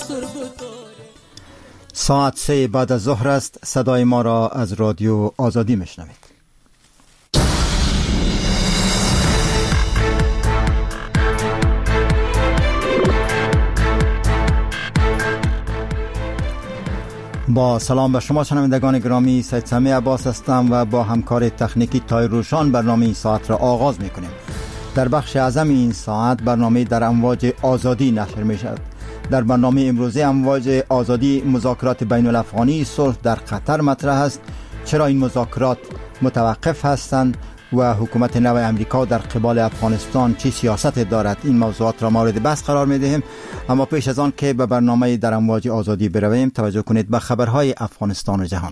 ساعت 3 بعد از ظهر است. صدای ما را از رادیو آزادی میشنوید. با سلام به شما شنوندگان گرامی، سید سمی عباس هستم و با همکار تکنیکی تای روشان برنامه این ساعت را آغاز میکنیم. در بخش اعظم این ساعت برنامه در امواج آزادی نشر می شود. در برنامه امروزه امواج آزادی مذاکرات بین الافغانی صلح در قطر مطرح است. چرا این مذاکرات متوقف هستند و حکومت نو امریکا در قبال افغانستان چی سیاست دارد؟ این موضوعات را مورد بحث قرار می دهیم. اما پیش از آن که به برنامه در امواج آزادی برویم، توجه کنید به خبرهای افغانستان و جهان.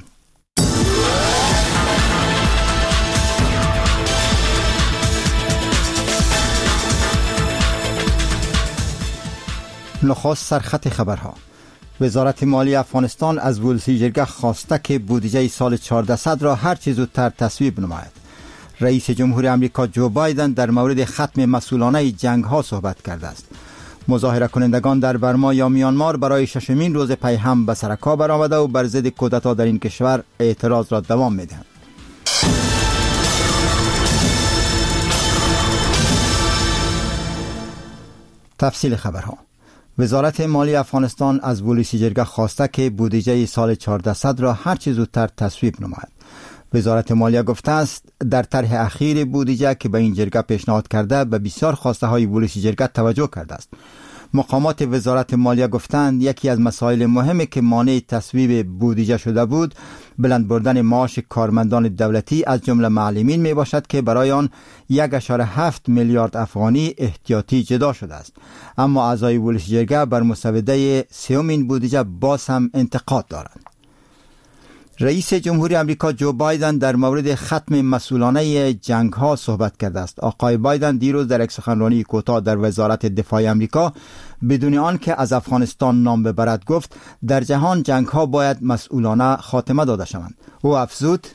نخست سرخط خبرها. وزارت مالی افغانستان از ولسی جرگه خواسته که بودجه سال 1400 را هر چه زودتر تصویب نماید. رئیس جمهور آمریکا جو بایدن در مورد ختم مسئولانه جنگ ها صحبت کرده است. مظاهره کنندگان در برما یا میانمار برای ششمین روز پی هم به سر کار برآمده و بر ضد کودتا در این کشور اعتراض را دوام میدهند. تفصیل خبرها. وزارت مالی افغانستان از ولسی جرگه خواسته که بودجه سال 1400 را هر چه زودتر تصویب نماید. وزارت مالیه گفته است در طرح اخیر بودجه که به این جرگه پیشنهاد کرده به بسیار خواسته های ولسی جرگه توجه کرده است. مقامات وزارت مالیه گفتند یکی از مسائل مهمی که مانع تصویب بودجه شده بود بلند بردن معاش کارمندان دولتی از جمله معلمین می باشد که برای آن 1.7 میلیارد افغانی احتیاطی جدا شده است. اما اعضای ولسی جرگه بر مسوده سومین بودجه باز هم انتقاد دارند. رئیس جمهور آمریکا جو بایدن در مورد ختم مسئولانه جنگ ها صحبت کرده است. آقای بایدن دیروز در یک سخنرانی کوتاه در وزارت دفاع آمریکا بدون آنکه از افغانستان نام ببرد گفت در جهان جنگ ها باید مسئولانه خاتمه داده شوند. او افزود: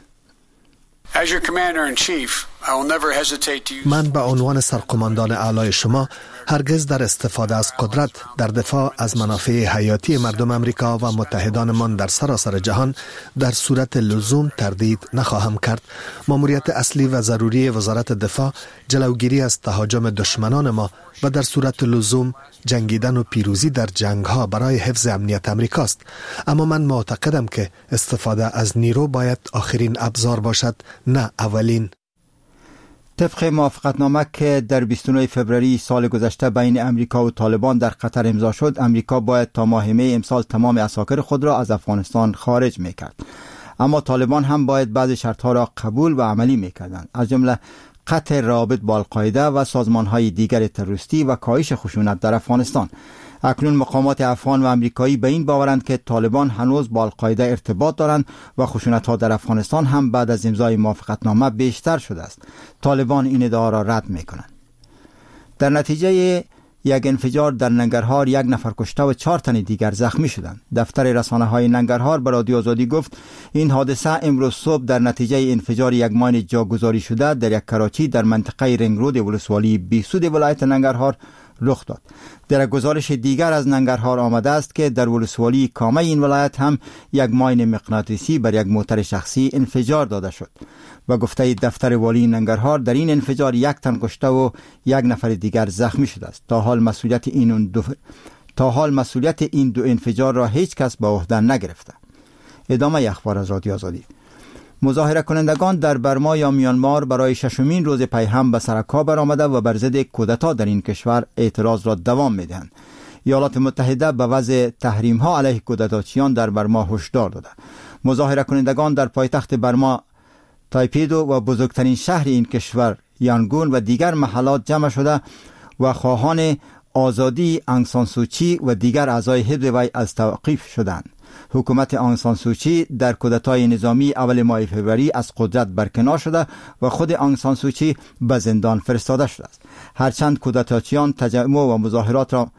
من به عنوان سرقماندان اعلای شما هرگز در استفاده از قدرت در دفاع از منافع حیاتی مردم امریکا و متحدانمان در سراسر جهان در صورت لزوم تردید نخواهم کرد. ماموریت اصلی و ضروری وزارت دفاع جلوگیری از تهاجم دشمنان ما و در صورت لزوم جنگیدن و پیروزی در جنگ ها برای حفظ امنیت امریکاست. اما من معتقدم که استفاده از نیرو باید آخرین ابزار باشد، نه اولین. طبق موافقتنامه که در 29 فوریه سال گذشته بین امریکا و طالبان در قطر امضا شد، امریکا باید تا ماه می امسال تمام عساکر خود را از افغانستان خارج میکرد. اما طالبان هم باید بعضی شرطها را قبول و عملی میکردند، از جمله قطع روابط با القاعده و سازمانهای دیگر تروریستی و کاهش خشونت در افغانستان. اکنون مقامات افغان و امریکایی به این باورند که طالبان هنوز با القاعده ارتباط دارند و خشونت‌ها در افغانستان هم بعد از امضای موافقتنامه بیشتر شده است. طالبان این ادعا را رد می‌کنند. در نتیجه یک انفجار در ننگرهار 1 نفر کشته و 4 تن دیگر زخمی شدند. دفتر رسانه‌های ننگرهار به رادیو آزادی گفت این حادثه امروز صبح در نتیجه انفجار یک ماین جاگذاری شده در یک کراچی در منطقه رنگ رود ولسوالی بیسود ولایت ننگرهار رخ داد. در گزارش دیگر از ننگرهار آمده است که در ولسوالی کامه این ولایت هم یک ماین مغناطیسی بر یک موتر شخصی انفجار داده شد. و گفته دفتر والی ننگرهار در این انفجار 1 تن کشته و 1 نفر دیگر زخمی شده است. تا حال مسئولیت این دو انفجار را هیچ کس به عهده نگرفته. ادامه اخبار از رادیو آزادی. مظاهره کنندگان در برما یا میانمار برای ششمین روز پی هم به سر کار برآمده و بر ضد کودتا در این کشور اعتراض را دوام میدهند. ایالات متحده به وضع تحریم ها علیه کودتاچیان در برما هشدار داده. مظاهره کنندگان در پایتخت برما تایپیدو و بزرگترین شهر این کشور یانگون و دیگر محلات جمع شده و خواهان آزادی آنگ سان سو چی و دیگر اعضای حزب وی از توقیف شدند. حکومت آنگ سان سو چی در کودتای نظامی اول ماه فوریه از قدرت برکنار شده و خود آنگ سان سو چی به زندان فرستاده شده است. هرچند کودتاچیان تجمع و مظاهرات را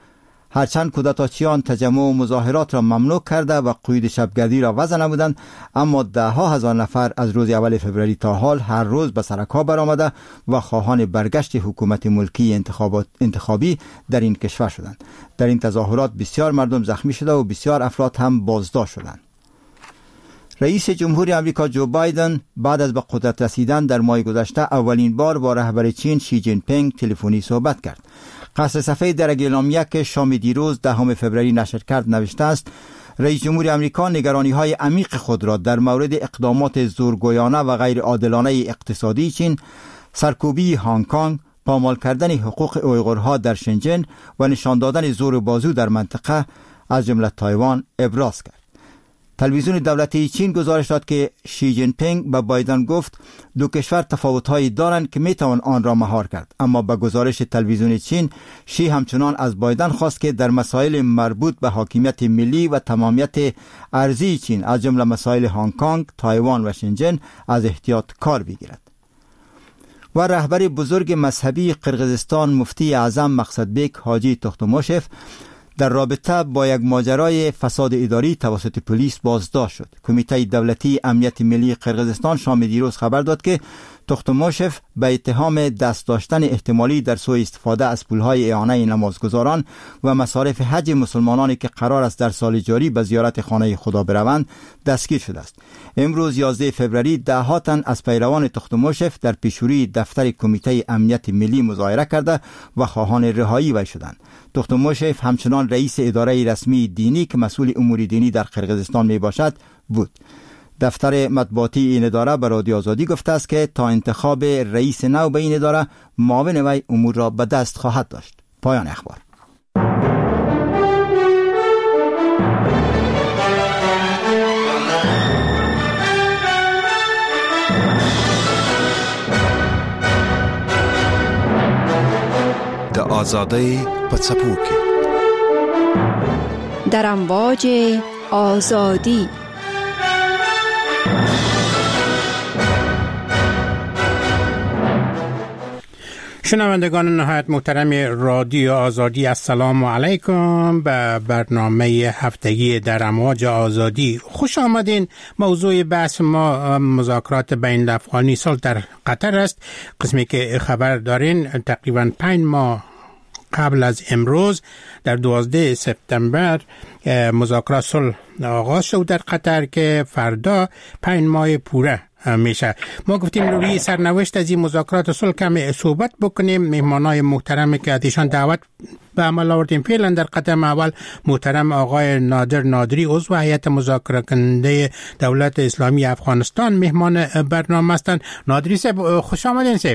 هرچند کودتاچیان تجمع و مظاهرات را ممنوع کرده و قید شبگردی را وضع نمودند، اما ده ها هزار نفر از روز اول فوریه تا حال هر روز به سرک‌ها برآمده و خواهان برگشت حکومت ملکی انتخابی در این کشور شدند. در این تظاهرات بسیار مردم زخمی شده و بسیار افراد هم بازداشت شدند. رئیس جمهوری آمریکا جو بایدن بعد از به قدرت رسیدن در ماه گذشته اولین بار با رهبر چین شی جین پینگ تلفنی صحبت کرد. قصر صفحه درگه اعلامیه که شام دیروز 10 فوریه نشر کرد نوشته است: رئیس جمهوری آمریکا نگرانی‌های عمیق خود را در مورد اقدامات زورگویانه و غیر عادلانه اقتصادی چین، سرکوبی هنگ کنگ، پامال کردن حقوق اویغورها در شنجن و نشان دادن زور بازو در منطقه از جمله تایوان ابراز کرد. تلویزیون دولتی چین گزارش داد که شی جین پینگ به بایدن گفت دو کشور تفاوت‌هایی دارند که میتوان آن را مهار کرد، اما به گزارش تلویزیون چین شی همچنان از بایدن خواست که در مسائل مربوط به حاکمیت ملی و تمامیت ارضی چین از جمله مسائل هنگ کنگ، تایوان و شنجن از احتیاط کار بگیرد. و رهبر بزرگ مذهبی قرقیزستان مفتی اعظم مقصدبک حاجی تختموشف در رابطه با یک ماجرای فساد اداری توسط پلیس بازداشت شد. کمیته دولتی امنیت ملی قرقیزستان شام دیروز خبر داد که تختموشف به اتهام دست داشتن احتمالی در سوء استفاده از پولهای اعانه نمازگزاران و مصارف حج مسلمانانی که قرار است در سال جاری به زیارت خانه خدا بروند دستگیر شده است. امروز 11 فوریه ده‌ها تن از پیروان تختموشف در پیشروی دفتر کمیته امنیت ملی مظاهره کرده و خواهان رهایی وی شدند. تختموشف همچنان رئیس اداره رسمی دینی که مسئول امور دینی در قرقیزستان می باشد بود. دفتر مطبوعاتی این اداره به رادیو آزادی گفته است که تا انتخاب رئیس نو به این اداره معاون وی امور را به دست خواهد داشت. پایان اخبار. د آزادی په څپو کې در امواج آزادی. شنوندگان نهایت محترم رادیو آزادی، السلام علیکم به برنامه هفتگی در امواج آزادی خوش آمدین. موضوع بحث ما مذاکرات بین الافغانی صلح در قطر است. قسمی که خبر دارین تقریبا 5 ماه قبل از امروز در 12 سپتامبر مذاکرات صلح آغاز شد در قطر که فردا 5 ماه پوره میشه. ما گفتیم روی سرنوشت از این مذاکرات صلح کم صحبت بکنیم. مهمانای محترمی که ازشان دعوت به عمل آوردیم فعلا در قدم اول محترم آقای نادر نادری عضو هیئت مذاکره کننده دولت اسلامی افغانستان مهمان برنامه هستند. نادری صاحب خوش آمدین صاحب.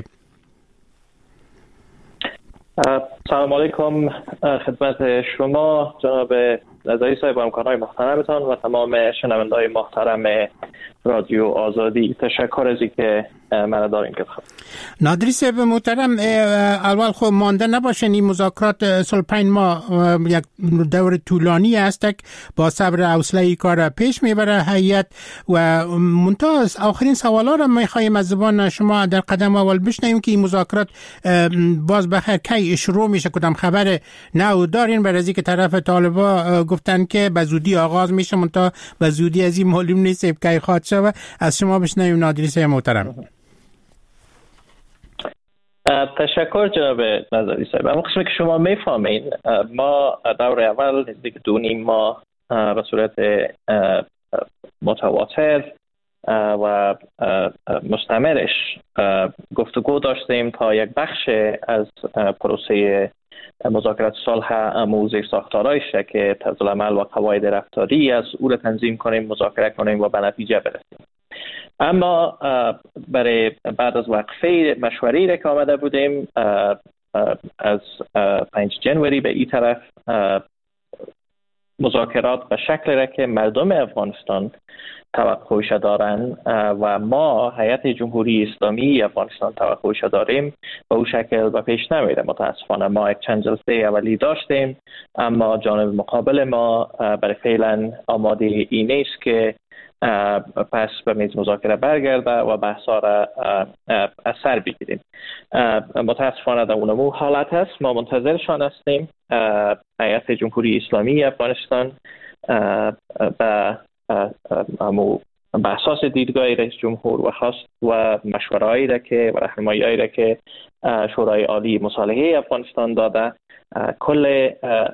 سلام علیکم خدمت شما جناب نظری صاحب و همکاران محترمتان و تمام شنونده‌های محترم رادیو آزادی. تشکر از اینکه من دارین که نادری صاحب محترم، اول خب مانده نباشین، این مذاکرات صلح 5 ماه یک دور طولانی است که با صبر و حوصله کار پیش میبره هیئت و منتها آخرین سوالا را میخوایم از زبان شما در قدم اول بشنویم که این مذاکرات باز بخیر کی شروع میشه. کدام خبر نو دارین برای اینکه طرف طالبا گفتن که به زودی آغاز میشه، منتها به زودی از این معلوم نیست کی خواهد شود. از شما بشنویم نادری صاحب محترم. تشکر جناب نظری صاحب. اما قسمی که شما میفهمین ما دور اول نزدیک 2.5 ماه به صورت متواتر و مستمرش گفتگو داشتیم تا یک بخش از پروسه مذاکرات صلح موضوع ساختارایش که طرز العمل و قواعد رفتاری از او را تنظیم کنیم، مذاکره کنیم و به نتیجه برسیم. اما برای بعد از وقفه مشوری را که آمده بودیم از 5 جنوری به این طرف مذاکرات به شکل را که مردم افغانستان توقعش دارن و ما هیئت جمهوری اسلامی افغانستان توقعش داریم به اون شکل به پیش نمیره. متاسفانه ما یک چند جلسه اولی داشتیم اما جانب مقابل ما برای فعلا آماده این نیست که پس به میز مذاکره برگرده و بحثا را از سر بگیریم. متاسفانه در اونمو حالت هست. ما منتظرشان هستیم. هیئت جمهوری اسلامی افغانستان به اساس دیدگاه رئیس جمهور و خواست و مشوره‌ای را که و راهنمایی‌هایی را که شورای عالی مصالحه افغانستان داده، کل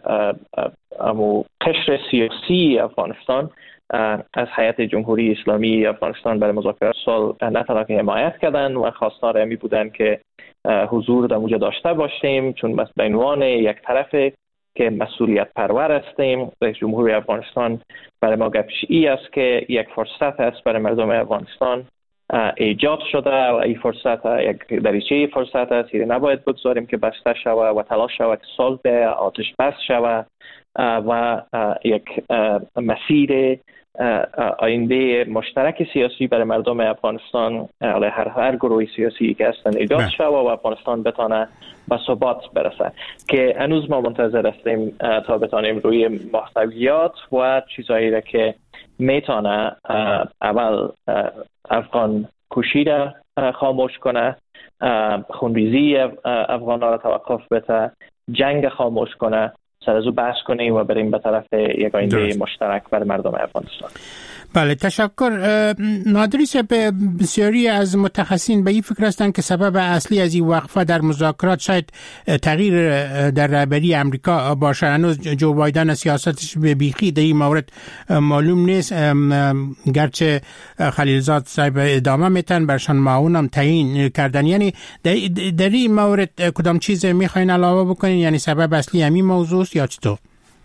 قشر سیاسی افغانستان از هیئت جمهوری اسلامی افغانستان برای مذاکرات صلح نه تنها که حمایت کردن و خواستار همی بودن که حضور در اونجا داشته باشیم، چون به عنوان یک طرف که مسئولیت پرور هستیم. رئیس جمهوری افغانستان برای ما گپش ای است که یک فرصت است برای مردم افغانستان ایجاد شده و این فرصت یک دریچه فرصت است، نباید بگذاریم که بسته شود و تلاش شود که صلح آتش بس شود و یک مسیر آینده مشترک سیاسی برای مردم افغانستان علی هر گروه سیاسی که هستند ایجاد شود و افغانستان بتانه به ثبات برسه، که هنوز ما منتظر هستیم تا بتانیم روی محتویات و چیزایی را که میتونه اول افغان کشی را خاموش کنه، خونریزی افغان را توقف بده، جنگ خاموش کنه، سر از او بحث کنیم و بریم به طرف یک آینده مشترک برای مردم افغانستان. بله، تشکر. نادری صاحب، بسیاری از متخصصین به این فکر هستند که سبب اصلی از این وقفه در مذاکرات شاید تغییر در رهبری امریکا باشه. هنوز جو بایدن سیاستش به بیخی در این مورد معلوم نیست، گرچه خلیلزاد صاحب ادامه میتن برشان معاون هم تعیین کردن. یعنی در این مورد کدام چیز میخواین علاوه بکنین؟ یعنی سبب اصلی همین موضوع است یا چطور؟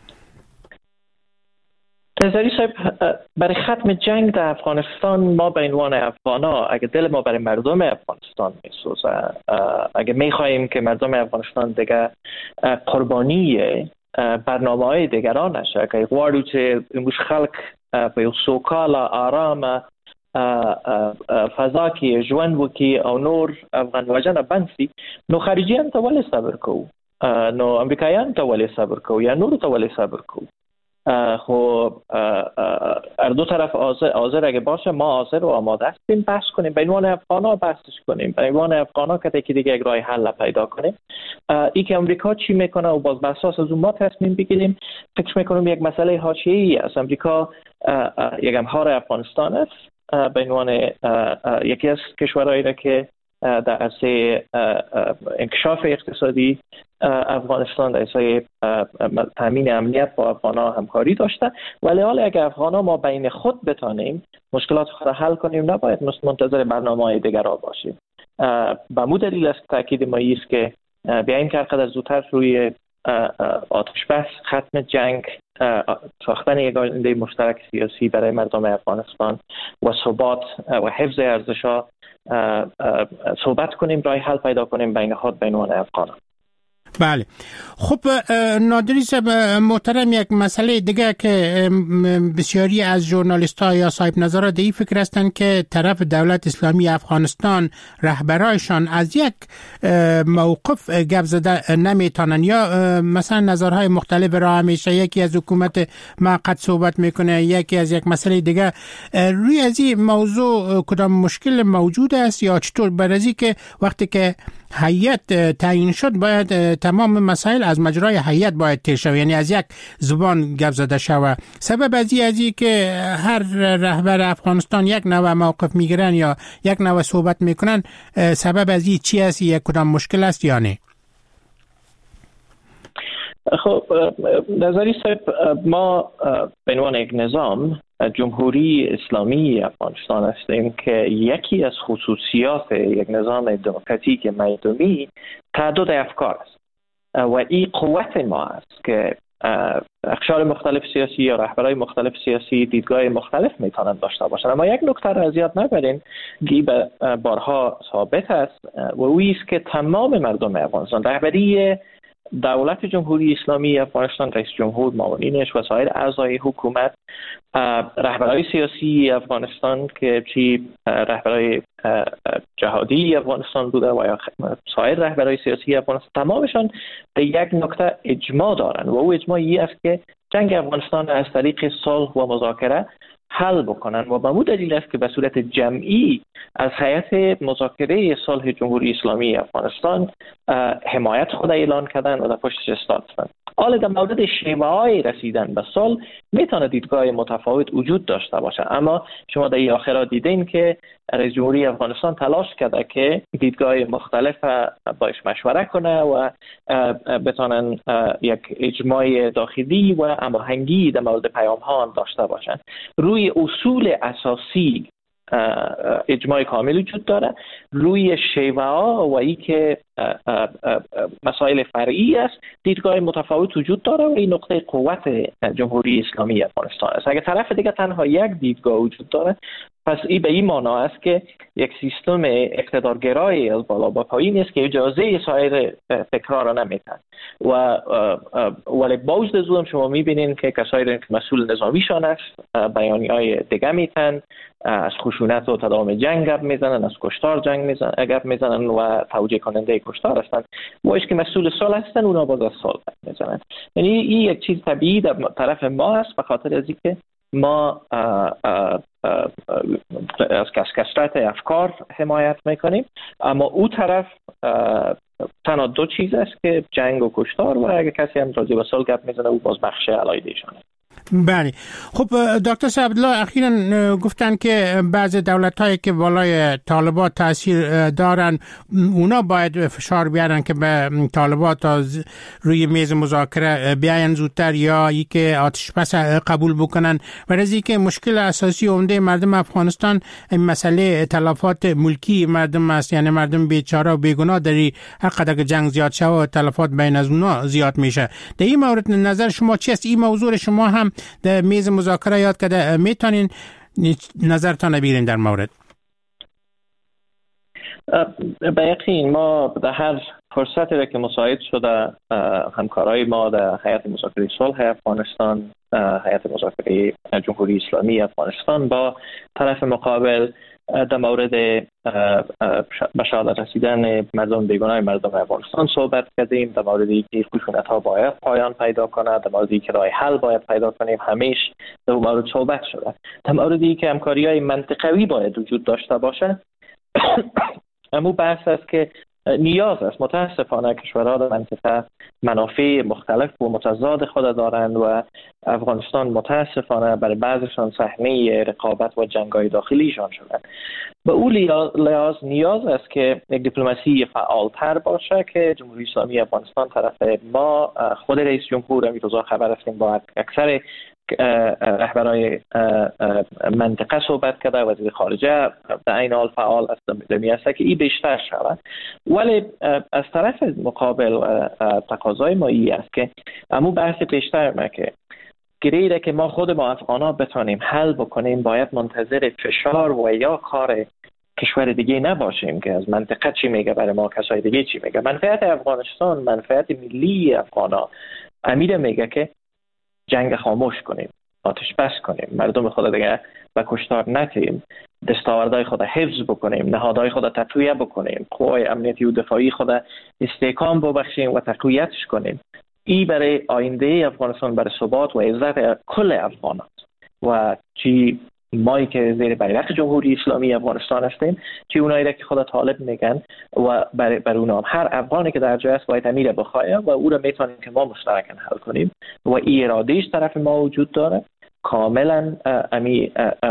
نظری صاحب، برای ختم جنگ در افغانستان ما به عنوان افغانا، اگه دل ما برای مردم افغانستان میسوزه، اگه میخواییم که مردم افغانستان دیگه قربانی برنامه‌های دیگران نشه، که غواړو چې موږ خلک په یو سوکاله آرامه فضا کې ژوند وکړي او نور افغان وژنه بند شي، نو خارجیان ته ولې صبر کوو؟ نو امریکایان ته ولې صبر کوو یا نور ته ولې صبر کوو؟ خب هر دو طرف حاضر اگه باشه، ما حاضر و آماده هستیم بحث کنیم، به عنوان افغانا بحثش کنیم، به عنوان افغانا که دیگه یک راه حل پیدا کنیم. ای که امریکا چی میکنه و باز بساس از اون ما تصمیم بگیریم. فکر میکنم یک مسئله حاشیه‌ای است. امریکا یک همکار افغانستان است، به عنوان یکی از کشورهایی را که در عرصه انکشاف اقتصادی افغانستان در عرصه تامین امنیت با افغان‌ها همکاری داشته، ولی حالا اگر افغان‌ها ما بین خود بتانیم مشکلات خود را حل کنیم، نباید منتظر برنامه‌های دیگران باشیم. به مو دلیل است تاکید ما است که بیایم که هرقدر زودتر روی آتش بس، ختم جنگ، ساختن یک آینده مشترک سیاسی برای مردم افغانستان و ثبات و حفظ ارزش‌ها صحبت کنیم، راه حل پیدا کنیم بین خود، بین افغان‌ها. بله. خب نادری صاحب محترم، یک مسئله دیگه که بسیاری از ژورنالیست‌ها یا صاحب نظرها در این فکر هستند که طرف دولت اسلامی افغانستان رهبرایشان از یک موقف گپ زده نمیتونن، یا مثلا نظرهای مختلف را همیشه یکی از حکومت موقت صحبت میکنه، یکی از یک مسئله دیگه. روی از این موضوع کدام مشکل موجود است یا چطور؟ برای که وقتی که هیئت تعیین شد باید تمام مسائل از مجرای هیئت باید طی شود، یعنی از یک زبان گپ زده شود. سبب از این که هر رهبر افغانستان یک نوع موقف میگیرن یا یک نوع صحبت میکنن، سبب از این چی است؟ یک کدام مشکل است یا نه؟ خب نظری صاحب، ما به عنوان یک نظام جمهوری اسلامی افغانستان هستیم که یکی از خصوصیات یک نظام دموکراتیک مردمی تعدد افکار است و این قوت ما است که اقشار مختلف سیاسی یا رهبرای مختلف سیاسی دیدگاه مختلف میتونن داشته باشند. اما یک نکته را از یاد نبرین که به بارها ثابت است و اویی است که تمام مردم افغانستان، رهبری دولت جمهوری اسلامی افغانستان، رئیس جمهور، معاونینش و سایر اعضای حکومت، رهبرای سیاسی افغانستان که چی رهبرای جهادی افغانستان بوده و یا سایر رهبرای سیاسی افغانستان، تمامشان به یک نکته اجماع دارند و او اجماع این است که جنگ افغانستان از طریق صلح و مذاکره حل بکنن و به مو دلیل است که به صورت جمعی از هیئت مذاکره صلح جمهوری اسلامی افغانستان حمایت خود اعلان کردن و در پشتش ایستادند. حالا در مورد شیوه‌های رسیدن به صلح میتونه دیدگاه متفاوت وجود داشته باشه، اما شما در این آخرات دیدین که رئیس جمهوری افغانستان تلاش کرده که دیدگاه مختلف باش مشوره کنه و بتونن یک اجماع داخلی و هماهنگی در مورد پیام ها هم داشته باشن. روی اصول اساسی اجماع کامل وجود داره، روی شیوه ها و ای که مسائل فرعی است دیدگاه متفاوت وجود داره و این نقطه قوت جمهوری اسلامی افغانستان است. اگر طرف دیگه تنها یک دیدگاه وجود داره، پس این به این معنا است که یک سیستم اقتدارگرای از بالا به پایین است که اجازه سایر فکرها را نمیده و ولی باز هم شما میبینین که کسایی که مسئول نظامیشان است بیانیه‌های دیگه میتن، از خشونت و تداوم جنگ گپ میزنن، از کشتار گپ میزنن و توجیه کننده کشتار هستن. و که مسئول صلح هستن اونا باز از صلح میزنن. یعنی این یک چیز طبیعی در طرف ما است به خاطر از اینکه ما از کثرت افکار حمایت میکنیم، اما او طرف تنها دو چیز است که جنگ و کشتار، و اگر کسی هم راجع به صلح گپ میزنه او باز بخش علایده‌شانه. بله. خب دکتر عبدالله اخیراً گفتن که بعضی دولت‌هایی که بالای طالبان تاثیر دارن اونا باید فشار بیارن که به طالبان تا روی میز مذاکره بیاین زودتر یا ای که آتش بس قبول بکنن. ولی که مشکل اساسی عمده مردم افغانستان این مسئله تلفات ملکی مردم است، یعنی مردم بیچاره و بیگناه در هر قدر که جنگ زیاد شود و تلفات بین از اونا زیاد میشه. در این مورد نظر شما چیست؟ این موضوع شما هم در میز مذاکره یاد کرده، میتونین نظرتان بیرین در مورد؟ به یقین ما در هر فرصتی را که مساعد شده همکارای ما در هیئت مذاکره صلح افغانستان، هیئت مذاکره جمهوری اسلامی افغانستان با طرف مقابل در مورد به شهادت رسیدن مردم بیگناه مردم افغانستان صحبت کردیم، در مورد اینکه خشونت‌ها باید پایان پیدا کنه، در مورد اینکه راه حل باید پیدا کنیم، همیشه در مورد صحبت شده. در مورد اینکه همکاری‌های منطقوی باید وجود داشته باشه، اما بحث است که نیاز است. متاسفانه کشورها در منطقه منافع مختلف و متضاد خود دارند و افغانستان متاسفانه برای بعضشان صحنه رقابت و جنگ‌های داخلیشان شدند. به اون لحاظ نیاز است که یک دیپلماسی فعالتر باشه که جمهوری اسلامی افغانستان طرف ما، خود رئیس جمهور امیر روزا خبر هستیم با اکثر رهبرای منطقه صحبت کرده، وزیر خارجه در این حال فعال است می‌آید که این بیشتر شود. ولی از طرف مقابل تقاضای ما این است که امو بحث بیشتر ما که گریره که ما خود ما افغانا بتونیم حل بکنیم، باید منتظر فشار و یا کار کشور دیگه نباشیم که از منطقه چی میگه برای ما کسای دیگه چی میگه. منفعت افغانستان، منفعت ملی افغانا امیر میگه که جنگ خاموش کنیم، آتش بس کنیم، مردم خود دیگه به کشتار نتیم، دستاوردهای خود حفظ بکنیم، نهادهای خود تقویت بکنیم، قوای امنیتی و دفاعی خود استحکام ببخشیم و تقویتش کنیم. این برای آینده افغانستان، برای ثبات و عزت کل افغان است. و چی مایی که زیر بیرق جمهوری اسلامی افغانستان هستیم، چی اونایی که خود طالب میگن و بر اونها هر افغانی که در جای است باید امیر بخواهد و او را میتونیم که ما مشترکاً حل کنیم و این ارادهش طرف ما وجود داره. کاملا امی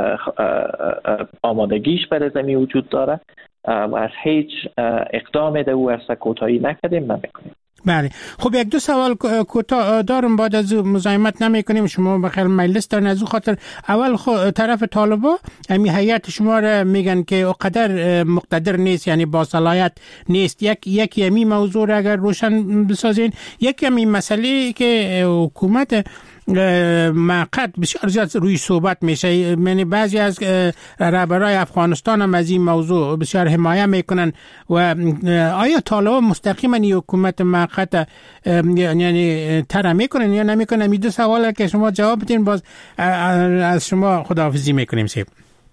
آمادگیش برای زمین وجود داره و از هیچ اقدام ده او است کوتاهی نکردیم نمیکنیم. بله. خب یک دو سوال کوتاه دارم، بعد از مزاحمت نمی‌کنیم، شما بخیر مجلس دارن. از اون خاطر اول طرف طالبا امی هیئت شما را میگن که اونقدر مقتدر نیست، یعنی با صلاحیت نیست. یک یمی موضوع را اگر روشن بسازین. یک یمی مسئله که حکومت موقت بسیار زیاد روی صحبت میشه، یعنی بعضی از رهبرای افغانستان هم از این موضوع بسیار حمایت میکنن و آیا طالبان مستقیما این حکومت موقت یعنی طرح میکنن یا نمیکنن؟ این دو سواله که شما جواب بدین، باز از شما خداحافظی میکنیم. سیب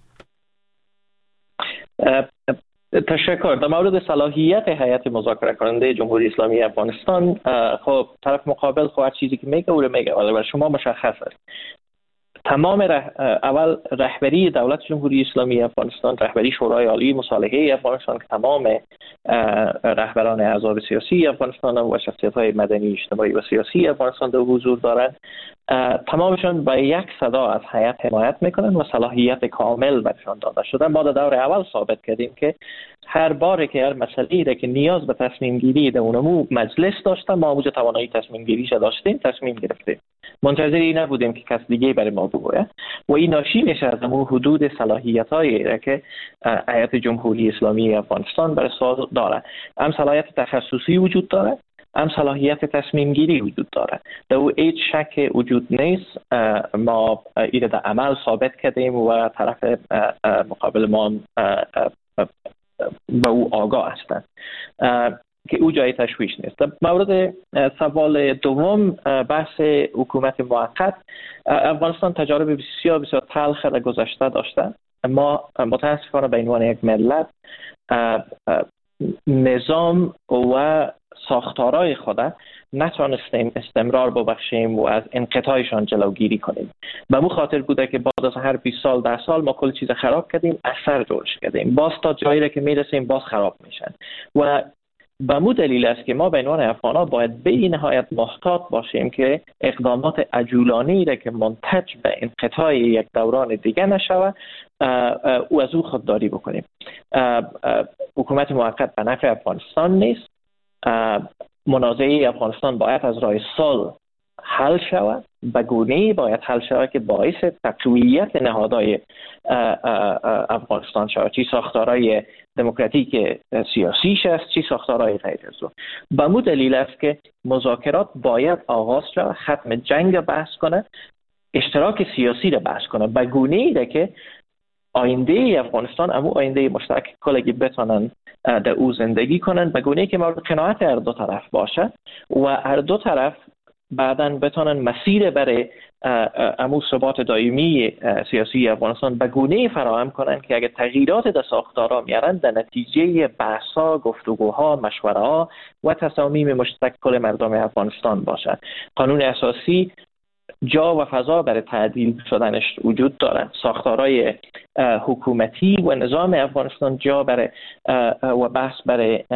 تشکر. در مورد صلاحیت هیئت مذاکره کننده جمهوری اسلامی افغانستان، خب طرف مقابل خب هر چیزی که میگه او رو میگه، ولی برای شما مشخص است تمام اول رهبری دولت جمهوری اسلامی افغانستان، رهبری شورای عالی مصالحه افغانستان که تمام رهبران احزاب سیاسی افغانستان و شخصیت‌های مدنی اجتماعی و سیاسی افغانستان در حضور دارند، تمامشان با یک صدا از هیئت حمایت میکنن و صلاحیت کامل برشان داده شده. ما در دور اول ثابت کردیم که هر بار که هر مسئله‌ای را که نیاز به تصمیم گیری در اونمو مجلس داشته، ما موجود توانایی تصمیم گیریش داشتیم، تصمیم گرفتیم. منتظری نبودیم که کس دیگه برای ما بگوید و این ناشی میشه از اون حدود صلاحیت‌هایی را که هیئت جمهوری اسلامی افغانستان برای سال داره. هم صلاحیت تخصصی وجود داره، هم صلاحیت تصمیم گیری وجود داره. در او هیچ شک وجود نیست. ما این در عمل ثابت کردیم و طرف مقابل ما به او آگاه هستند که او جای تشویش نیست. مورد سوال دوم، بحث حکومت موقت. افغانستان تجارب بسیار بسیار تلخ در گذشته داشته. ما متاسفانه به عنوان یک ملت نظام و ساختارهای خود نتوانستیم استمرار ببخشیم و از انقطاعشان جلوگیری کنیم. به مو خاطر بوده که بعد از هر 20 سال 10 سال ما کل چیز خراب کردیم، اثر جورش کردیم، باز تا جایی را که میرسیم باز خراب میشن و به مو دلیل است که ما به عنوان افغان‌ها باید به این نهایت محتاط باشیم که اقدامات عجولانه‌ای را که منتج به انقطاع یک دوران دیگه نشود او از او خودداری بکنیم. حکومت موقت به نفع افغانستان نیست. منازعه افغانستان باید از راه صلح حل شود، به گونه‌ای باید حل شود که باعث تقویت نهادهای افغانستان شود، چی ساختارهای دموکراتیک سیاسیش است، چی ساختارهای غیر از او. به مو دلیل است که مذاکرات باید آغاز شود، ختم جنگ بحث کنه، اشتراک سیاسی را بحث کنه، به گونه‌ای که آینده افغانستان امو آینده مشترک کلگی بتونن در او زندگی کنن، به گونه‌ای که مورد قناعت هر دو طرف باشه و هر دو طرف بعداً بتونن مسیر برای امو ثبات دائمی سیاسی افغانستان به گونه‌ای فراهم کنن که اگر تغییرات در ساختارها میارن در نتیجه بحث‌ها، گفتگوها، مشوره‌ها و تصامیم مشترک کل مردم افغانستان باشه. قانون اساسی جا و فضا برای تعدیل شدنش وجود دارد. ساختارهای حکومتی و نظام افغانستان جا برای و بحث برای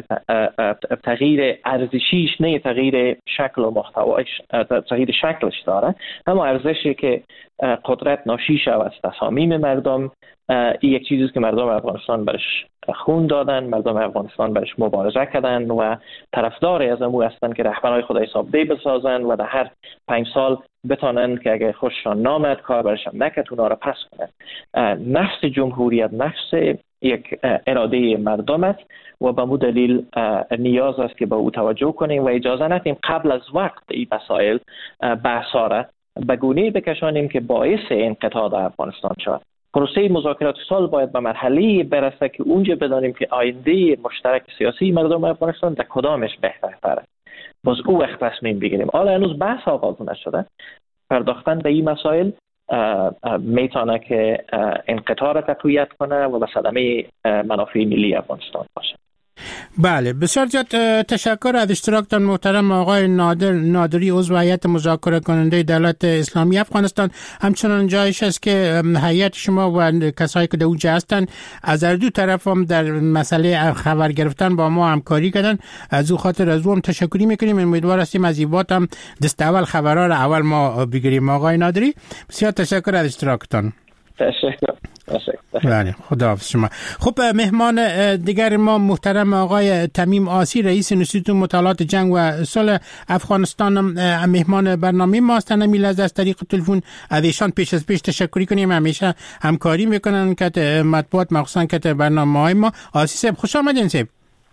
تغییر ارزشیش، نه تغییر شکل و محتوایش، تغییر شکلش داره. اما ارزشی که قدرت ناشی شود از تصامیم مردم، این یک چیزی است که مردم افغانستان برش خون دادن، مردم افغانستان برش مبارزه کردن و طرفدار از امو هستن که رهبرهای خود حسابدهی بسازن و در هر 5 سال بتونن که اگه خوششان نامد کار برشان نکرد اونا را پس کنن. نفس جمهوریت نفس یک اراده مردم است و به مو دلیل نیاز است که به او توجه کنیم و اجازه ندیم قبل از وقت این مسائل بحثا را به گونه‌ای بکشانیم که باعث انقطاع در افغانستان شود. پروسه مذاکرات صلح باید به مرحله برسه که اونجا بدانیم که آینده مشترک سیاسی مردم افغانستان در کدامش بهتره. باز او وقت تصمیم بگیریم. حالا هنوز بحث آغاز نشده. پرداختن به این مسائل میتونه که انقطاع را تقویت کنه و به صدمه منافع ملی افغانستان باشه. بله، بسیار زیاد تشکر از اشتراکتان محترم آقای نادری، عضو هیئت مذاکره کننده دولت اسلامی افغانستان. همچنان جایش است که هیئت شما و کسایی که در اونجا هستند از هر دو طرف هم در مسئله خبر گرفتن با ما همکاری کردن. از او خاطر از او هم تشکری میکنیم. امیدوار هستیم از این بات هم دست اول خبرها را اول ما بگیریم. آقای نادری بسیار تشکر از اشتراکتان. تشکر. بله، خداحافظ شما. خب، مهمان دیگر ما محترم آقای تمیم آسی، رئیس انستیتوت مطالعات جنگ و صلح افغانستان مهمان برنامه ما هستند. میل از طریق تلفن از ایشان پیش از پیش تشکری کنیم. همیشه همکاری میکنن که مطبوعات مخصوصا که برنامه‌های ما. آسی صاحب خوش آمدین صاحب.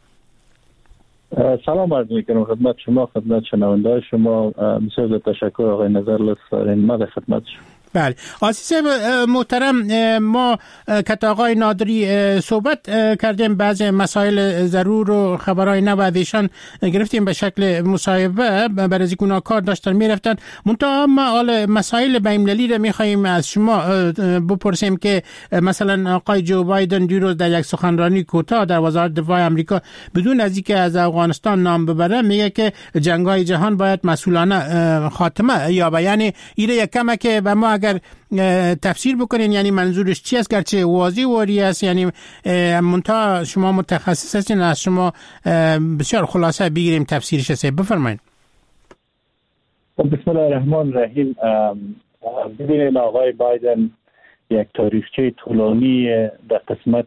سلام عرض میکنم خدمت شما، خدمت شنونده‌های شما. بسیار تشکر آقای نظرلس در خدمت شما. بله، آسی صاحب محترم، ما که آقای نادری صحبت کردیم، بعض مسائل ضرور و خبرهای نو از ایشان گرفتیم به شکل مصاحبه، برای از گناه کار داشتن میرفتن. منتها ما مسائل بین‌المللی را میخواییم از شما بپرسیم که مثلا آقای جو بایدن دیروز در یک سخنرانی کوتاه در وزارت دفاع آمریکا بدون از اینکه از افغانستان نام ببره میگه که جنگ‌های جهان باید مسئولانه خاتمه یابه. یعنی ایره یک کمه که به ما اگر تفسیر بکنین یعنی منظورش چی است، گرچه واضح واری است، یعنی منتها شما متخصص هستین، از شما بسیار خلاصه بگیریم تفسیرش است. بفرمایید. بسم الله الرحمن الرحیم. ببینید آقای بایدن یک تاریخچه طولانی در قسمت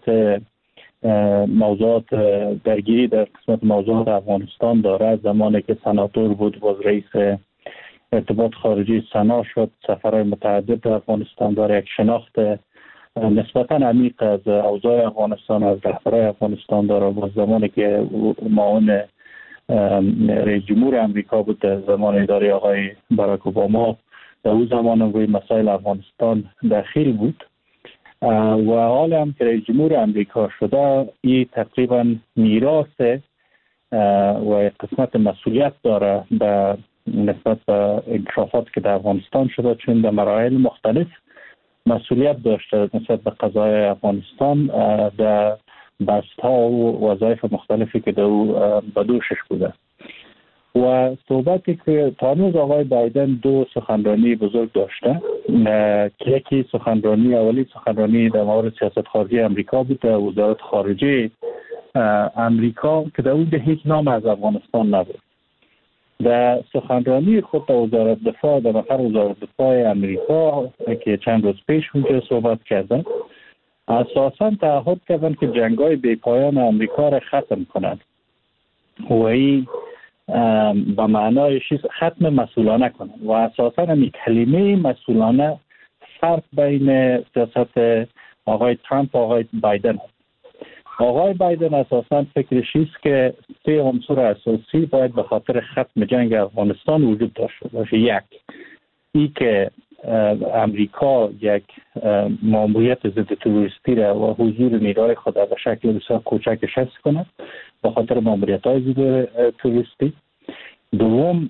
موضوعات درگیری در قسمت موضوعات افغانستان داره. زمانی که سناتور بود باز رئیس ارتباط خارجی سنا شد، سفرهای متعدد در افغانستان داره، یک شناخت نسبتا عمیق از اوضاع افغانستان، از رهبرای افغانستان داره. باز زمانی که معاون رئیس جمهور امریکا بود در زمان اداره آقای باراک اوباما، در اون زمان روی مسائل افغانستان دخیل بود و حالا هم که رئیس جمهور امریکا شده، این تقریبا میراث و قسمت مسئولیت داره به نسبت به انکشافات که در افغانستان شده، چون در مراحل مختلف مسئولیت داشته نسبت به قضای افغانستان در بست‌ها و وظایف مختلفی که به دوشش بوده. و صحبتی که تانوز آقای بایدن دو سخنرانی بزرگ داشته که یکی اولی سخنرانی در مورد سیاست خارجی امریکا بود در وزارت خارجه امریکا که در اون هیچ نام از افغانستان نبود. در سخنرانی خود در وزارت دفاع در مقر وزارت دفاع امریکا که چند روز پیش اونجا صحبت کردن، اساساً تعهد کردن که جنگ‌های بی‌پایان امریکا را ختم کنند و این به معنای ختم مسئولانه کنند و اساساً همین کلمه مسئولانه فرق بین سیاست آقای ترامپ و آقای بایدن است. آقای بایدن اساساً فکرش است که سه عنصر اساسی باید به خاطر ختم جنگ افغانستان وجود داشته باشه. یک، این که امریکا یک ماموریت ضد تروریستی را و حضور نیروهای خود به شکل بسیار کوچک حفظ کند به خاطر ماموریت‌های ضد تروریستی. دوم،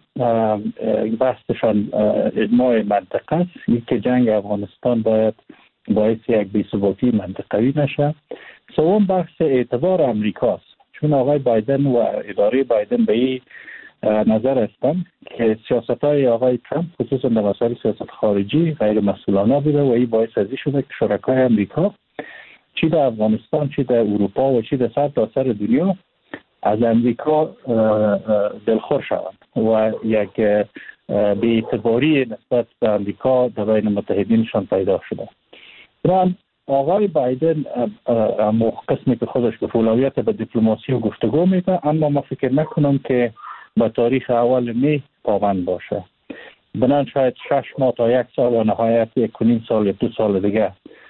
بحثشان اجماع منطقه است، این که جنگ افغانستان باید باعث یک بی‌ثباتی منطقوی نشه. سوم، بحث اعتبار امریکاست، چون آقای بایدن و اداره بایدن به این نظر هستند که سیاست‌های آقای ترامپ خصوصا در مسائل سیاست خارجی غیر مسئولانه بوده و این باعث ازی شده که شرکای امریکا چی در افغانستان، چی در اروپا و چی در سرتاسر دنیا از امریکا دلخور شوند و یک بی‌اعتباری نسبت به امریکا در بین متحدینشان پیدا شده. بران آقای بایدن قسمی که خودش به اولویت به دیپلماسی و گفتگو میده، اما ما فکر نکنم که به تاریخ اول می پابند باشه. بنان شاید 6 ماه تا 1 سال و نهایت 1.5 سال یا 2 سال دیگه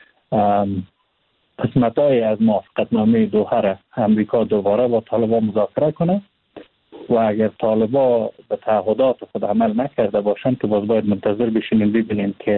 قسمت‌های از موافقتنامه دوحه امریکا دوباره با طالبان مذاکره کنه و اگر طالبان به تعهدات خود عمل نکرده باشند که باز باید منتظر بشینیم ببینیم که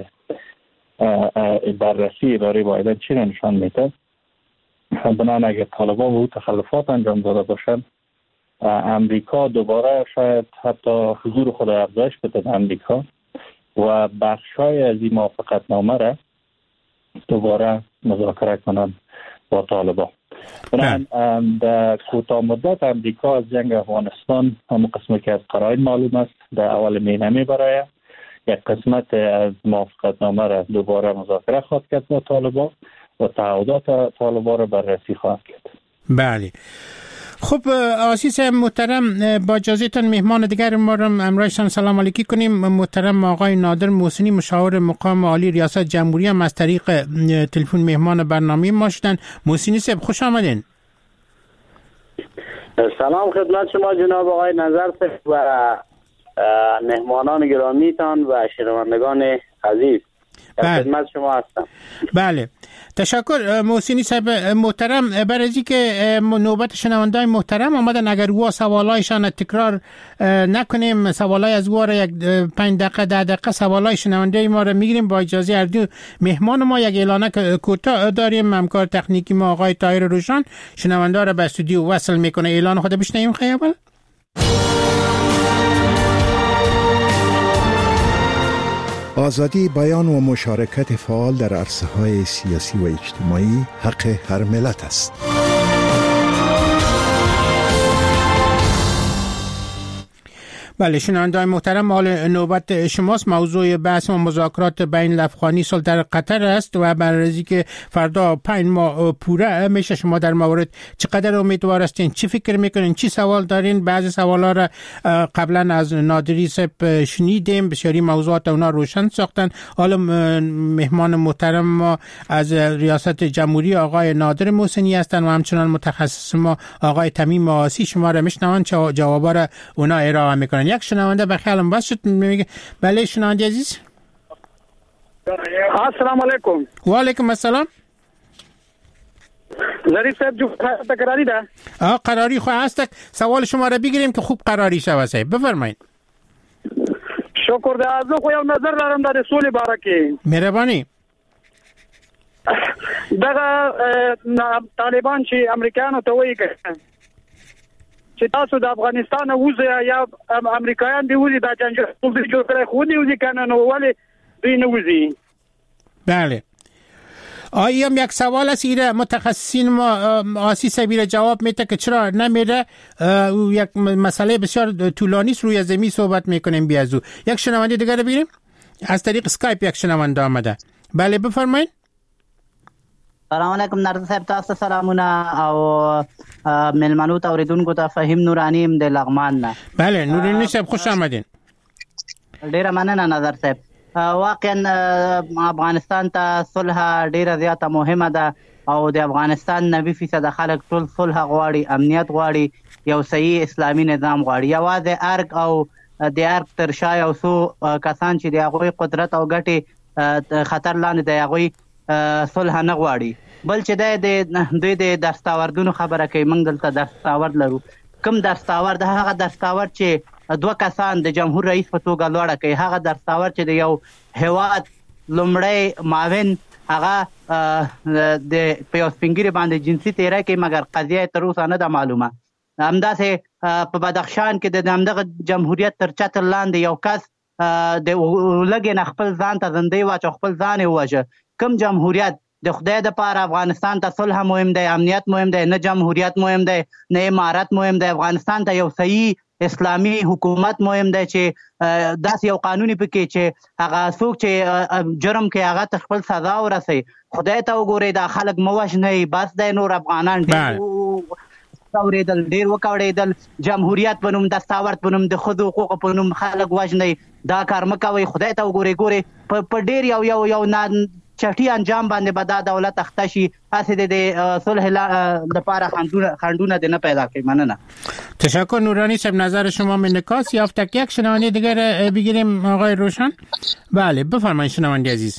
بررسی اداره بایدن چی نشان میده. بنان اگر طالبان به تخلفات انجام داده باشند، امریکا دوباره شاید حتی حضور خود افزایش بده در امریکا و بخشای از این موافقتنامه را دوباره مذاکره کنند با طالبان. بنابراین در کوتاه مدت امریکا از جنگ افغانستان همون قسمی که از قرائن معلوم است در اول مینه میبره، یک قسمت از موافقتنامه را دوباره مذاکره خواهد کرد با طالبان و تعهدات طالبان را بررسی خواهد کرد. بله. خب آسیس محترم، با اجازهتان مهمان دیگر ما را امروزشان سلام علیکی کنیم. محترم آقای نادر محسنی، مشاور مقام عالی ریاست جمهوری، هم از طریق تلفن مهمان برنامه ما شدن. محسنی صاحب خوش آمدین. سلام خدمت شما جناب آقای نظر و مهمانان گرامیتان و شنوندگان عزیز. خدمت شما هستم. بله، تشکر محسنی صاحب محترم. برای از اینکه نوبت شنوندگان محترم آمدن، اگر او سوالایشان تکرار نکنیم، سوالای از او را یک 5 دقیقه 10 دقیقه سوالای شنونده ما را میگیریم. با اجازه هر دو مهمان ما یک اعلانه کوتاه داریم. همکار تکنیکی ما آقای طاهر روشن شنونده را به استودیو وصل میکنه. اعلان خود بشنویم خیابل. آزادی بیان و مشارکت فعال در عرصه‌های سیاسی و اجتماعی حق هر ملت است. بله شنونده‌های محترم، حال نوبت شماست. موضوع بحث و مذاکرات بین افغانی صلح در قطر است و بررسی که فردا 5 ماه پوره میشه. شما در مورد چقدر امیدوار هستین؟ چی فکر میکنین؟ چی سوال دارین؟ بعضی سوالا را قبلا از نادری صاحب شنیدیم، بسیاری موضوعات اونا روشن ساختن. حالا مهمان محترم ما از ریاست جمهوری آقای نادر محسنی هستن و همچنان متخصص ما آقای تمیم آسی شما را میشنون جوابا را اونا ارائه میکنن. یک شنونده به خیالم بس شد میگه بله شنونده عزیز. السلام علیکم. و علیکم السلام. ظریف صاحب جو قراری ده؟ قراری خو هست. سوال شما را بگیریم که خوب قراری شوه صاحب. بفرمایید. شکر ده. از خو یو نظر دارم در سولې باره کې. مهرباني. دغه طالبان چې امریکایانو ته وایي چې تاسو د افغانستان وځئ یا امریکایان دی وځي دا جنجال جوړ کړی خو دی وځي کنه نو ولی دوی نه وځي. بله. آیا یک سوال است ایره متخصصین ما آسی سبیر جواب میده که چرا نمیره. یک مسئله بسیار طولانی است، روی زمین صحبت میکنیم بیازو. یک شنونده دیگر بگیریم از طریق اسکایپ. یک شنونده آمده. بله بفرمایید. سلام علیکم نرد صاحب، تاسو سلامونه او ملمنو ته اوریدونکو ته فهیم نورانی ام د لغمان نه. بله نورانی صاحب خوش آمدین. ډیره مننه نظر صاحب. واقعا افغانستان ته صلح ډیره زیاته مهمه ده او د افغانستان 90% خلک ټول صلح غواړي، امنیت غواړي، یو صحیح اسلامي نظام غواړي. یوازې ارګ او د ارګ تر شا یو څو کسان چې د هغوی قدرت او ګټې خطر لاندې د هغوی صلح نه غواړي. بل چې دوی د دستاوردونو خبره کوي. موږ دلته دستاورد لرو. کوم دستاورد؟ هغه دستاورد چې 2 کسان د جمهور رئیس په توګه لوړه کوي. هغه دستاورد چې د یو هیواد لومړی معاون هغه د په یو سپینګیري باندې جنسي تیری کوي، مګر قضیه تر اوسه نه ده معلومه. همداسې په بدخشان کې د همدغه جمهوریت تر چتر لاندې یو کس د لږې نه خپل ځان ته زندۍ واچو، خپل ځان یې ووژه. کوم جمهوریت؟ د خدای د پاره افغانستان ته صلح مهم دی، امنیت مهم دی، نه جمهوریت مهم دی، نه امارت مهم دی. افغانستان ته یو صحیح اسلامی حکومت مهم دی چې داسې یو قانوني پکې چې هغه څوک چې جرم کوي هغه ته خپل سزا ورسوي. خدای ته وګورئ دا خلک مه وژنئ، بس دی. نور افغانان ډېر وکړېدل. جمهوریت په نوم، دستاورد په نوم، د ښځو حقوقو په نوم خلک وژنئ. دا کار مه کوئ. خدای ته وګورئ. ګورئ په ډېر یو چټي انجام باندې به دا دولت اخته شي. هسې د صلح لپاره خنډونه نه پیدا کوي. مننه. تشکر نورانی صاحب، نظر شما منعکس یافت. یک شنونده دیگر بگیریم آقای روشن. بله بفرمایید شنونده عزیز.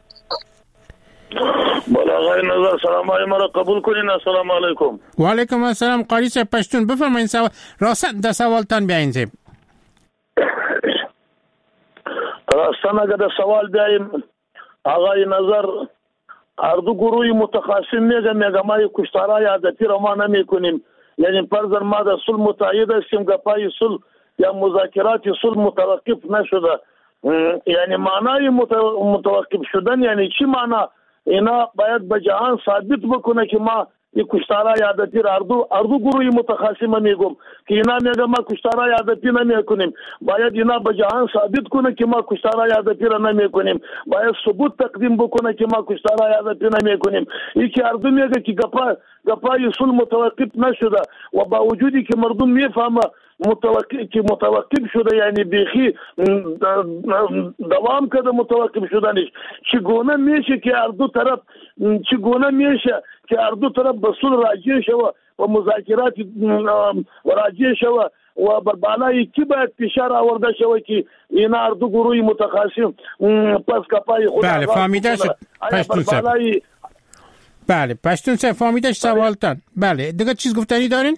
بله آقای نظر سلام علیکم، مرا قبول کنین. السلام علیکم. و علیکم السلام. قاری صاحب پشتون بفرمایید سوال راستن د سوالتان بیاین صاحب. راستن اگر د سوال بیایم آقای نظر اردو گروهی متخاصم میگه ما کشتارای عادتی رو ما نمی کنیم. یعنی فرضاً ما در صلح متعهد هستیم، گپای صلح یا مذاکرات صلح متوقف نشده. یعنی معنای متوقف شدن یعنی چی معنا؟ اینا باید به جهان ثابت بکنه که ما یک کشتارای عادتی را اردو گروهی متخاصم میگم که اینا میگه ما کشتارای عادتی نمیکنیم. باید اینا به جهان ثابت کنه که ما کشتارای عادتی را نمیکنیم. باید ثبوت تقدیم بکنه که ما کشتارای عادتی نمیکنیم. یکی اردو میگه که گپای صلح متوقف نشده و با وجودی که مردم میفهمه متوقف شده، یعنی بیخی دوام کرده متوقف شدنش. چگونه میشه که اردو طرف به صلح راجع شوه و مذاکرات راجع شوه و بر بالای کی باید فشار آورده شوه که این اردو گروهی متخاصم پس کپای خود. بله فهمیده شد پشتون صاحب. بله پشتون صاحب فهمیده سوالتان. بله دیگه چیز گفتنی دارین؟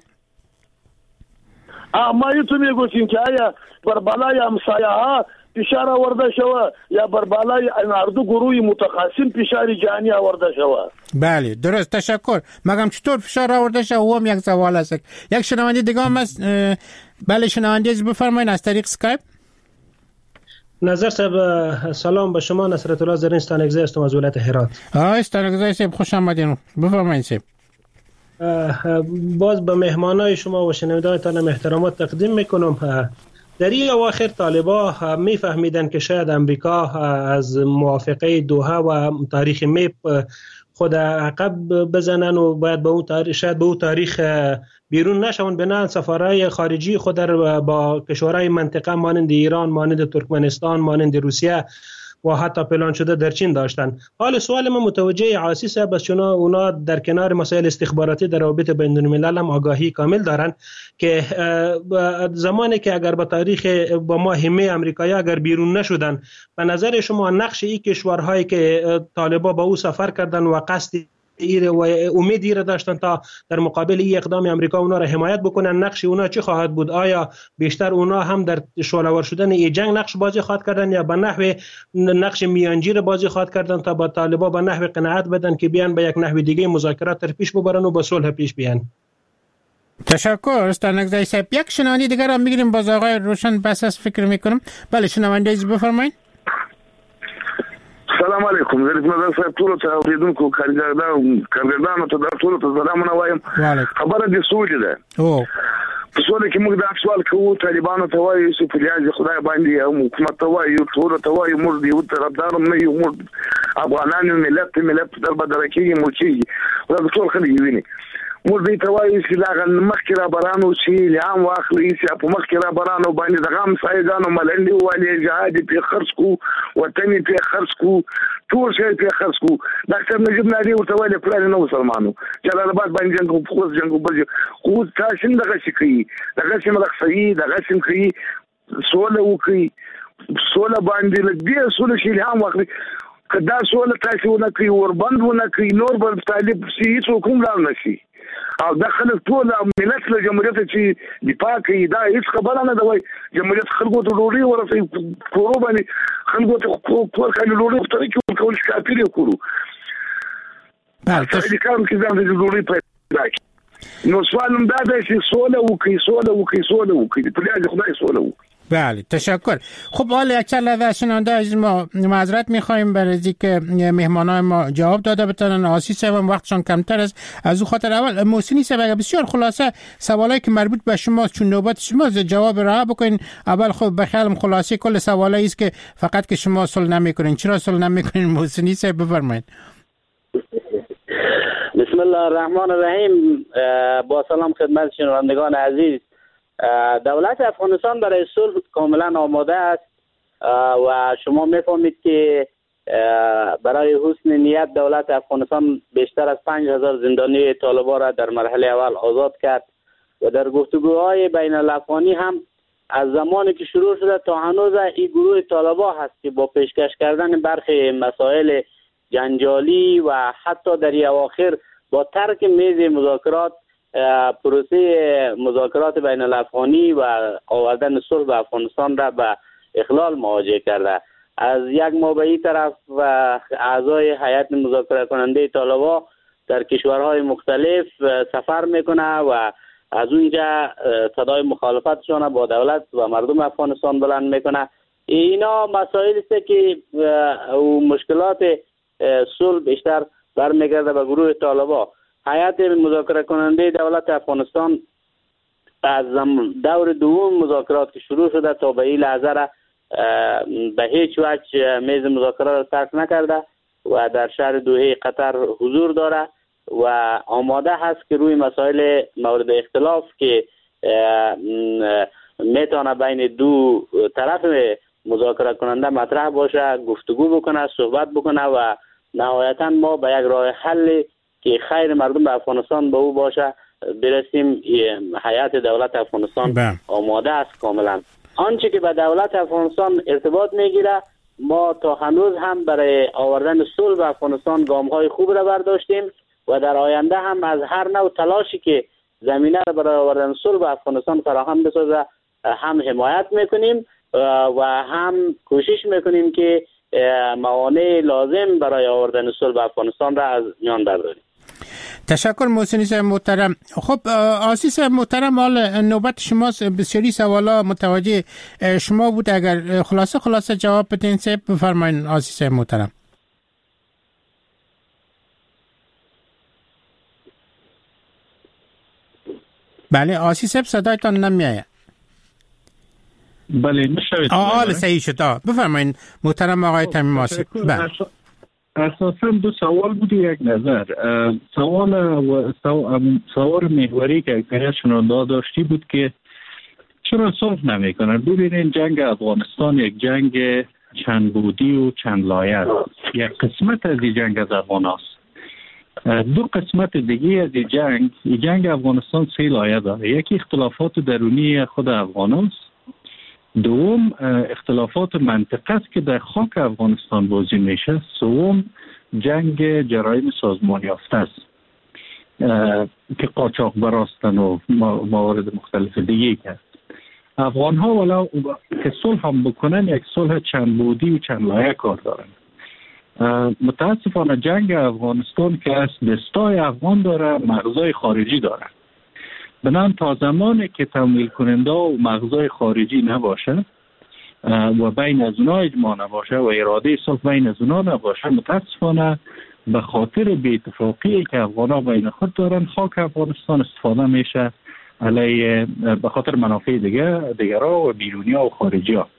ما یتو میگوشیم که آیا بر بالای همسایه ها فشار آورده شوه یا بر بالای اردو گروهی متخاصم فشار جهانی آورده شوه. بله درست. تشکر. مگم چطور فشار آورده شوه؟ او هم یک سوال است. یک شنونده دیگه هم است. بله شنونده از بفرمایید از طریق اسکایپ. نظر صاحب سلام به شما. نصرت الله زرین استانکزی هستم از ولایت هرات. استانکزی صاحب خوش آمدین. بفرمایید صاحب. باز به مهمانای شما و شنوندهایتان احترامات تقدیم میکنم. در این اواخر طالبا میفهمیدن که شاید امریکا از موافقه دوحه و تاریخ میپ خود عقب بزنن و باید به اون تاریخ، شاید به اون تاریخ بیرون نشون، بنان سفارهای خارجی خود در با کشورهای منطقه مانند ایران، مانند ترکمنستان، مانند روسیه و حتی پلان شده در چین داشتن. حال سوال من متوجه عاصی صاحب است، چون اونا در کنار مسائل استخباراتی در روابط بین الملل هم آگاهی کامل دارن که زمانی که اگر به تاریخ با ماه می امریکایی اگر بیرون نشدن، به نظر شما نقش این کشورهایی که طالبا با او سفر کردن و قصد و امید ایره داشتن تا در مقابل این اقدام امریکا اونا را حمایت بکنن، نقش اونا چی خواهد بود؟ آیا بیشتر اونا هم در شعله‌ور شدن این جنگ نقش بازی خواهد کردن یا به نحو نقش میانجی بازی خواهد کردن تا با طالبا به نحو قناعت بدن که بیان به یک نحو دیگه مذاکرات در پیش ببرن و با صلح پیش بیان؟ تشکر استاد صاحب. یک شنونده دیگر هم میگیریم، باز آقای روشن بس از فکر میکنم. بله شنونده از بفرمایید. سلام علیکم. زه نظر صاحب ټول ته اوریدونکو کارګردانو ته ټول ته سلامونه وایم. خبره د سولې ده. په سولې کې موږ دا سوال کوو، طالبانو ته وایو چې په لیاز خدای باندې او حکومت ته وایو، ټول ته وایو موږ د یو طرفدار نه یو، موږ افغانانو ملت در بدر کېږي، موږ کېږي دا ټول خلک ویني. موږ دې ته وایو چې لاغه مخکې را برانو چې لیام واخلي چې په مخکې را برانو باندې د غم سایدانو ملنډي والي جهاد په خرڅ کو، وطن په خرڅ کو، ټول شی په خرڅ کو. ډاکټر نجیب نادي ورته ویل پلان نو مسلمانو جلال آباد باندې جنگ خو جنگ بل خو تاسو دغه شي کوي، دغه شي ملخصي، دغه شي کوي، سوله وکي، سوله باندې لږه سوله شي لیام واخلي. کدا سوله تاسو نه کوي وربند ونه کوي، نور بل طالب سي څوک هم لا نشي او داخل ټول ملت له جمهوریت چې دفاع کوي. دا هیڅ خبره نه ده، وای جمهوریت خلکو ته ډوډۍ ورسوي، کورو باندې خلکو ته کور کالي ډوډۍ ورته کوي، کول کافي دی کورو. تاسو کوم کې ځان د ډوډۍ پیدا کی. نو سوال هم دا دی چې سوله وکړي، سوله وکړي، سوله وکړي، په دې خدای سوله وکړي. بله تشکر. خب حالا یک چند لحظه شنونده از ما معذرت میخوایم برای اینکه مهمانای ما جواب داده بتونن. آسی صاحب هم وقتشان کمتر است، از او خاطر اول محسنی صاحب اگر بسیار خلاصه سوالایی که مربوط به شما چون نوبت شما جواب راه بکنین. اول خب بخیالم خلاصه کل سوالایی است که فقط که شما صلح نمیکنین. چرا صلح نمیکنین محسنی صاحب بفرمایید. بسم الله الرحمن الرحیم. با سلام خدمت شنوندگان عزیز. دولت افغانستان برای صلح کاملا آماده است و شما میفهمید که برای حسن نیت دولت افغانستان بیشتر از 5000 زندانی طالبان را در مرحله اول آزاد کرد و در گفتگوهای بین الافغانی هم از زمانی که شروع شده تا هنوز این گروه طالبان هست که با پیشکش کردن برخی مسائل جنجالی و حتی در اواخر با ترک میز مذاکرات پروسه مذاکرات بین الافغانی و آوردن صلح به افغانستان را به اخلال مواجه کرده. از یک ماه به این طرف و اعضای هیئت مذاکره کننده طالبان در کشورهای مختلف سفر میکنه و از اونجا صدای مخالفتشان با دولت و مردم افغانستان بلند میکنه. اینا مسائلی است که مشکلات صلح بیشتر برمیگرده به گروه طالبان. هیئت مذاکره کننده دولت افغانستان از دور دوم مذاکرات که شروع شده تا به این لحظه را به هیچ وجه میز مذاکرات را ترک نکرده و در شهر دوحه قطر حضور داره و آماده هست که روی مسائل مورد اختلاف که میتونه بین دو طرف مذاکره کننده مطرح باشه گفتگو بکنه، صحبت بکنه و نهایتا ما به یک راه حل که خیر مردم به افغانستان به او باشه برسیم. هیئت دولت افغانستان آماده است کاملا. آنچه که به دولت افغانستان ارتباط میگیره، ما تا هنوز هم برای آوردن صلح به افغانستان گام‌های خوب را برداشتیم و در آینده هم از هر نوع تلاشی که زمینه را برای آوردن صلح به افغانستان فراهم بسازه هم حمایت میکنیم و هم کوشش میکنیم که موانع لازم برای آوردن صلح به افغانستان را از میان برداریم. تشکر محسنی صاحب محترم. خب آسی صاحب محترم، حال نوبت شماست. بسیاری سوالا متوجه شما بود، اگر خلاصه جواب بدین صاحب بفرمایید. آسی صاحب محترم. بله آسی صاحب صدایتان نمیآید. بله میشوید. صحیح شد. بفرمایید محترم آقای تمیم آسیب. اساسا دو سوال بود یک نظر. سوال محوری که اکثریت شنونده داشتی بود که چرا صلح نمیکنن؟ ببینین جنگ افغانستان یک جنگ چند بودی و چند لایه است. یک قسمت از این جنگ از افغان است. دو قسمت دیگه از این جنگ افغانستان 3 لایه داره. یکی اختلافات درونی خود افغان است. دوم اختلافات منطقه است که در خاک افغانستان بازی میشه. سوم جنگ جرایم سازمان یافته است که قاچاق براستن و موارد مختلف دیگه است. افغان ها ولو که صلح هم بکنن یک صلح چند بودی و چند لایه کار دارن. متاسفانه جنگ افغانستان که از دستای افغان داره، مغزای خارجی داره. بنابراین تا زمانی که تمویل کننده و مغزای خارجی نباشه و بین از اونا اجماع نباشه و اراده صلح بین از اونا نباشه، متاسفانه به خاطر بی اتفاقی که افغان ها بین خود دارن، خاک افغانستان استفاده میشه علیه به خاطر منافع دیگرها و بیرونی ها و خارجی ها.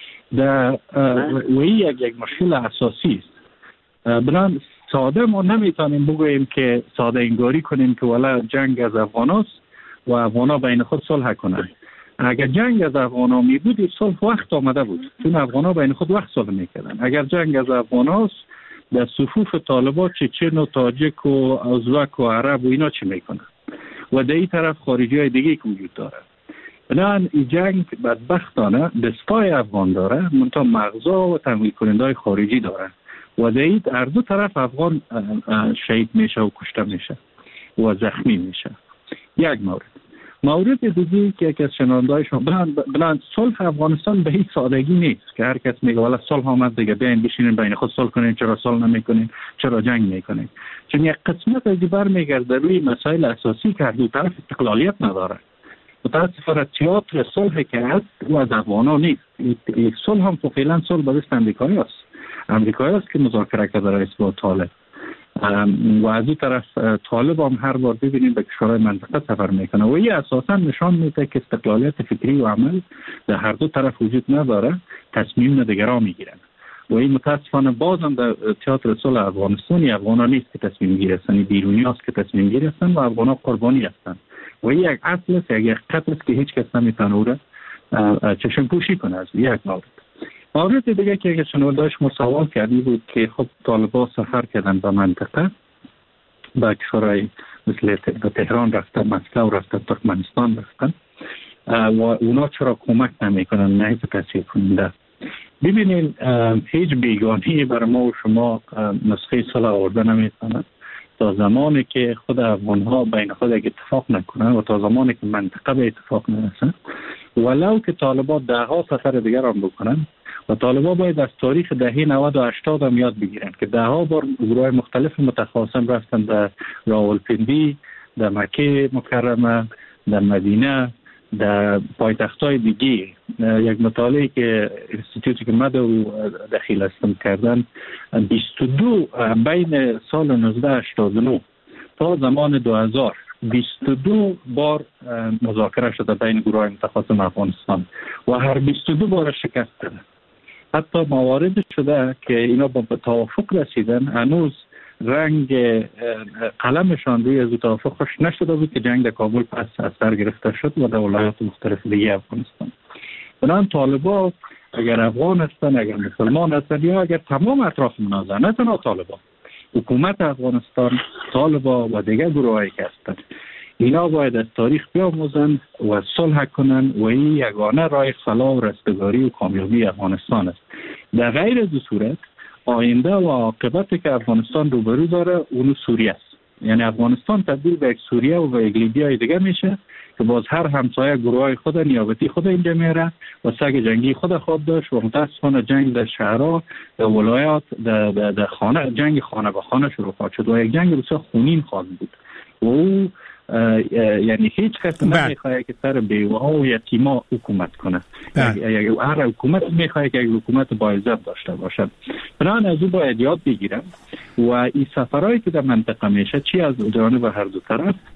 و این یک مشکل اساسی است. بنابراین ساده ما نمیتونیم بگوییم که ساده انگاری کنیم که ولی جنگ از افغان است و افغان ها بین خود صلح کنند. اگر جنگ از افغان ها می بود، صلح وقت آمده بود، چون افغان ها بین خود وقت صلح میکردن. اگر جنگ از افغان است، در صفوف طالبان چچن و تاجک و ازبک و عرب و اینا چی میکنن و در این طرف خارجی های دیگه که وجود داره. بنابراین این جنگ بدبختانه دستای افغان داره، منتها مغزا و تمویل کننده های خارجی داره و در دو طرف افغان شهید میشه و کشته میشه و زخمی میشه. یک مورد دیگه که یکی از شنونده‌های شما بلند صلح افغانستان به هیچ سادگی نیست که هر کس میگه والا صلح آمد دیگه بیاین بشینین بین خود صلح کنین، چرا صلح نمیکنین، چرا جنگ میکنین؟ چون یک قسمت از این برمیگرده روی مسائل اساسی که دو طرف استقلالیت نداره. متاسفانه تئاتر صلح که هست و از افغانا نیست. یک صلح هم فعلا صلح به دست امریکایی است که مذاکره کرده رئیس با طالب و از این طرف طالب هم هر بار ببینیم به کشورهای منطقه سفر میکنه و این اساسا نشان میده که استقلالیت فکری و عمل در هر دو طرف وجود نداره، تصمیم دیگران میگیرن و این متاسفانه بازم در تئاتر صلح افغانستانی افغانا نیست که تصمیم گیری هستن، بیرونی هست که تصمیم گیری هستن و افغانا قربانی هستن و این یک اصل است، یک حقیقت است که هیچ کس نمیتونه چشم پوشی کنه. از یک مورد دیگه که شنونده‌اش سوال کردی بود که خب طالبان سفر کردن به منطقه، به کشورهای مثل تهران رفتن، مسکو رفتن، ترکمنستان رفتن و اونا چرا کمک نمیکنن نه تاثیر کننده. ببینید هیچ بیگانه‌ای بر ما و شما نسخه صلح آورده نمیتونه تا زمانی که خود افغان‌ها بین خود اتفاق نکنن و تا زمانی که منطقه به اتفاق نرسن، ولو که طالبان ده‌ها سفر دیگر هم بکنن و طالبان باید از تاریخ دهه 90 و 80 هم یاد بگیرن که ده‌ها بار گروه‌های مختلف متخاصم رفتن در راولپندی، در مکه مکرمه، در مدینه، در پایتخت‌های دیگه. یک مطالعه که اینستیتوتی که مدو دخیل هستم کردن 22 بین سال 1989 تا زمان 2000 22 بار مذاکره شده بین گروه‌های متخاصم افغانستان و هر 22 بار شکست دادن. حتی موارد شده که اینا با توافق رسیدن، هنوز رنگ قلمشان روی از توافق خوش نشده بود که جنگ در کابل پس از سر گرفته شد و در ولایات مختلف دیگه افغانستان. بنابراین طالبان اگر افغان هستن، اگر مسلمان هستن یا اگر تمام اطراف منازعه، نه تنها طالبان، حکومت افغانستان، طالبان و دیگر گروهایی که هستند، اینا باید از تاریخ بیاموزن و صلح کنن و این یگانه راه فلاح و رستگاری و کامیابی افغانستان است. در غیر از صورت آینده و عاقبتی که افغانستان روبرو داره اون سوریه است. یعنی افغانستان تبدیل به یک سوریه و به یک لیبیای دیگه میشه که باز هر همسایه گروهای خود نیابتی خود اینجا میره و سگ جنگی خود خواب داشت و متاسفانه جنگ در شهرها، در ولایات، در خانه، جنگ خانه به خانه شروع خواهد شد و یک جنگ بسیار خونین خواهد بود و او یعنی هیچ کس نمیخواه که سر بیوه و یتیما حکومت کنه. هر حکومت میخواه که یک حکومت باعزت داشته باشد. بنابراین از او باید یاد بگیرم و این سفرهایی که در منطقه میشه چی از جانب هر دو طرف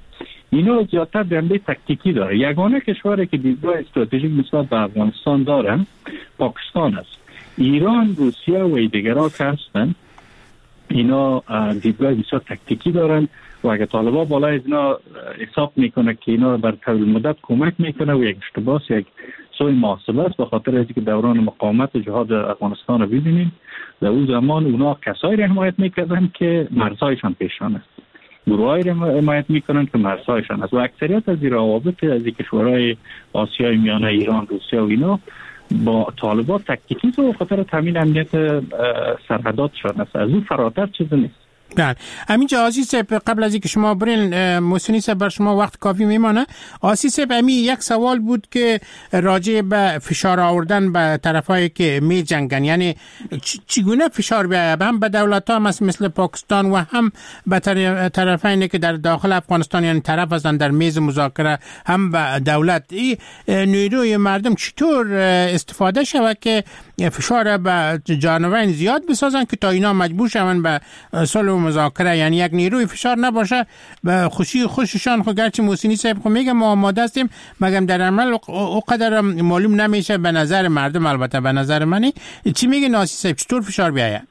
اینا زیادتر جنبه تکتیکی داره. یگانه کشوری که دیدگاه استراتژیک نسبت به افغانستان داره پاکستان است. ایران، روسیه و دیگرها که هستن اینا دیدگاه بسیار تکتیکی دارن و اگه طالبان بالای از اینا حساب میکنه که اینا بر طول مدت کمک میکنه و یک اشتباه یک سوی محاسبه است، به خاطر اینکه که دوران مقاومت جهاد افغانستان رو ببینیم در اون زمان اونا کسایی را حمایت میکردن که مرزهایشان پیشان است، گروهایی را حمایت میکنن که مرزهایشان است و اکثریت از این روابط از این کشورهای آسیای میانه، ایران، روسیه و اینا با طالبان تکتیکی و خاطر تامین امنیت سرحداتشان است. از اون فراتر چیزی نیست. بله. همینجا آسی صاحب قبل از اینکه شما برین محسنی صاحب بر شما وقت کافی میمانه. آسی صاحب همین یک سوال بود که راجع به فشار آوردن به طرفایی که می جنگن، یعنی چگونه فشار بیاید هم به دولت ها مثل پاکستان و هم به طرفینی که در داخل افغانستان یعنی طرف هستن در میز مذاکره هم به دولت، این نیروی مردم چطور استفاده شود که فشار به جانوران زیاد بسازن که تا اینا مجبور شون به صلح مذاکره، یعنی یک نیروی فشار نباشه به خوشی خوششان. خب گرچه محسنی صاحب خب میگه ما آماده هستیم مگر در عمل او قدر معلوم نمیشه به نظر مردم. البته به نظر منی چی میگه ناسی صاحب چطور فشار بیاید؟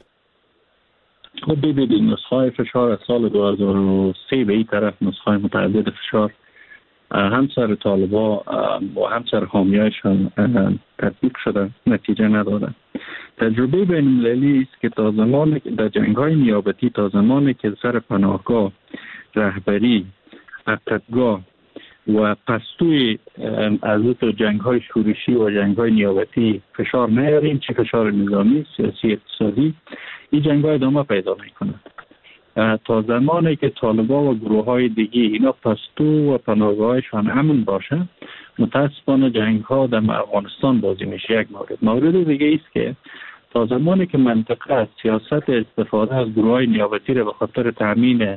خب ببینید نسخه فشار از سال 2003 به این طرف نسخه متعدد فشار هم سر طالبا و هم سر حامیایشان تطبیق شده، نتیجه نداده. تجربه بین المللی است که تا زمانی که در جنگ‌های نیابتی، تا زمانی که سر پناهگاه، رهبری، ارتدگاه و پستوی از جنگ‌های شورشی و جنگ‌های نیابتی فشار نیاریم، چه فشار نظامی، سیاسی، اقتصادی، این جنگ‌ها ادامه پیدا می‌کنند. تا زمانی که طالبان و گروه‌های دیگه اینا پستو و پناهگاهشان امن باشه، متاسفانه جنگ‌ها در افغانستان بازی میشه. یک مورد دیگه است که تا زمانی که منطقه از سیاست استفاده از گروه‌های نیابتی را به خاطر تامین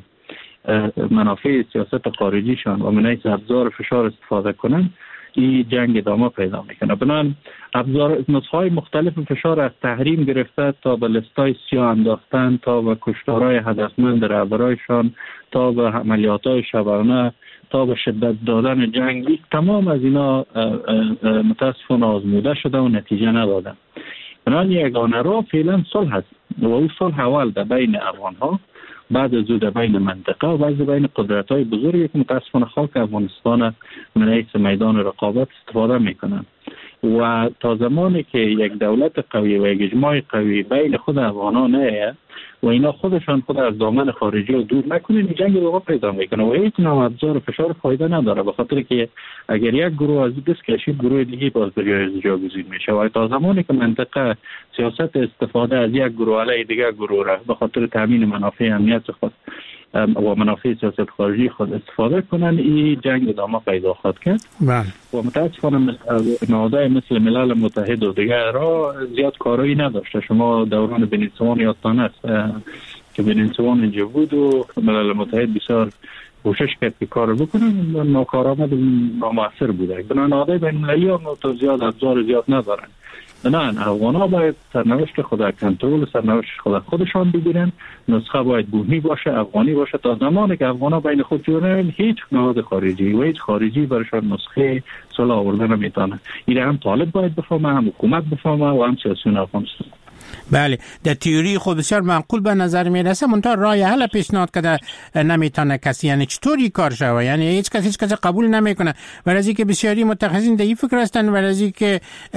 منافع سیاست خارجیشان و منعکس ابزار فشار استفاده کنن، این جنگ ادامه پیدا میکنه. بنابراین ابزار نسخه‌های مختلف فشار از تحریم گرفته تا به لستای سیاه انداختن، تا به کشتارهای هدفمند رهبرایشان، تا به عملیات‌های شبانه، تا به شدت دادن جنگ، تمام از اینا متاسفانه آزموده شده و نتیجه ندادن. بنابراین یگانه راه فعلا صلح است و اون صلح اول در بین افغان‌ها، بعد از او در بین منطقه و بعد بین قدرت‌های بزرگی که متاسفانه خاک افغانستان من حیث میدان رقابت استفاده میکنند و تا زمانی که یک دولت قوی و یک اجماع قوی بین خود افغان‌ها نه و اینا خودشان خود از دامن خارجی رو دور نکنن، جنگ رو پیدا میکنه و هیچ نوع ابزار فشار فایده نداره، به خاطر که اگر یک گروه از دست کشید گروه دیگه باز به جای از جاگزین میشه و تا زمانی که منطقه سیاست استفاده از یک گروه علیه دیگر گروه را به خاطر تامین منافع امنیت خود و منافع سیاست خارجی خود استفاده کنن، این جنگ ادامه پیدا خواهد کرد. و متاسفانه نهادهای مثل ملل متحد و دیگر را زیاد کارایی نداشته. شما دوران بنیسوان یادتان است که بنیسوان اینجا بود و ملل متحد بسیار کوشش کرد که کار بکنن، ناکارآمد و نامؤثر بوده. بنابراین نهادهای بین‌المللی هم زیاد ابزار زیاد ندارن. نه، افغان‌ها باید سرنوشت خود کنترل سرنوشت خودشان بگیرن. نسخه باید بومی باشه، افغانی باشه. تا زمانی که افغان‌ها بین خود جوړن، هیچ نهاد خارجی و هیچ خارجی برایشان نسخه صلح آوردن نمیتونه. این هم طالب باید بفهمه، هم حکومت بفهمه و هم سیاسیون افغانستان. بله، در تئوری خود بسیار معقول به نظر میرسه، منتها راه حل پیشنهاد کرده نمیتونه کسی. یعنی چطوری کار شوه؟ یعنی هیچ کس قبول نمیکنه. ولی که بسیاری متخصصین در این فکر هستن، ولی که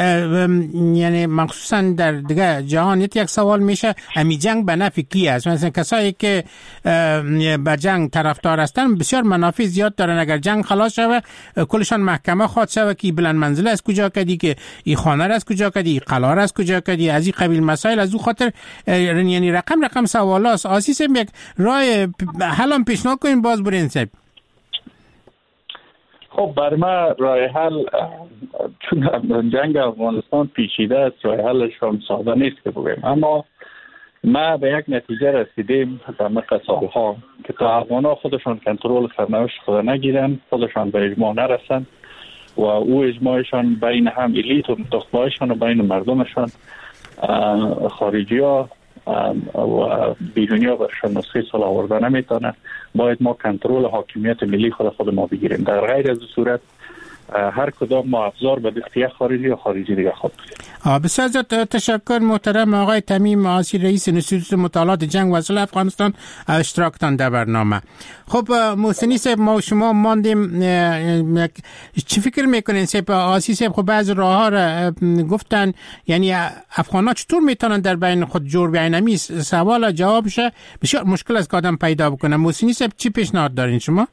یعنی مخصوصا در دیگه جهان یک سوال میشه امی جنگ به نفع کی است؟ مثلا کسایی که به جنگ طرفدار هستن بسیار منافع زیاد دارن. اگر جنگ خلاص شوه کلشان محکمه خواهد شوه که بلند منزل از کجا کردی، که این خانه از کجا کردی، این قلعه از کجا کردی، از این قبیل مسائل. از او خاطر یعنی رقم سوالاست. آسیس یک راه حل پیشنهاد کنین باز برین صاحب. خب بر ما راه حل، چون جنگ افغانستان پیچیده است، راه حلش هم ساده نیست که بگیم، اما ما به یک نتیجه رسیدیم در مقطع سالها که تا افغان‌ها خودشان کنترل سرنوشت خود نگیرن، خودشان به اجماع نرسن و او اجماعشان بین هم الیت و متخبایشان و بین مردمشان، خارجی ها و بیرونیا برشان نسخه صلح آوردن نمیتونه. باید ما کنترل حاکمیت ملی خود ما بگیریم. در غیر از صورت هر کدام ما افزار به دست خارجی یا خارجی دیگه خود بگیریم. بسیار زیاد تشکر محترم آقای تمیم آسی، رئیس انستیتوت مطالعات جنگ و صلح افغانستان، اشتراکتان در برنامه. خب محسنی صاحب، ما و شما ماندیم، چی فکر میکنین صاحب آسی صاحب؟ خب بعض راه ها را گفتن، یعنی افغان ها چطور میتونن در بین خود جور بیان؟ سوال جوابش بسیار مشکل است که آدم پیدا بکنه. محسنی صاحب چی پیشنهاد دارین شما؟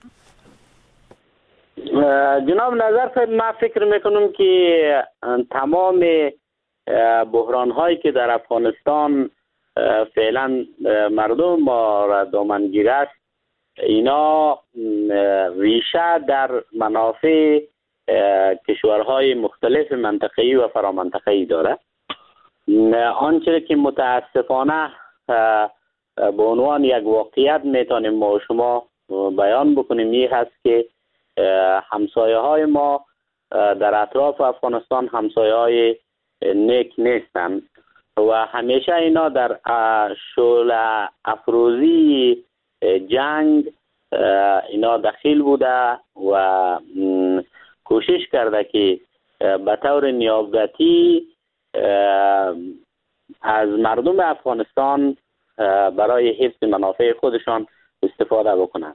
جناب نظر، من فکر میکنم که تمام بحران هایی که در افغانستان فعلا مردم ما را دامنگیر است، اینا ریشه در منافع کشورهای مختلف منطقه‌ای و فرامنطقه‌ای داره. آنچه که متاسفانه به عنوان یک واقعیت میتونیم ما و شما بیان بکنیم این هست که همسایه های ما در اطراف افغانستان همسایه های نیک نیستند و همیشه اینا در شعله افروزی جنگ اینا دخیل بوده و کوشش کرده که به طور نیابتی از مردم افغانستان برای حفظ منافع خودشان استفاده بکنند.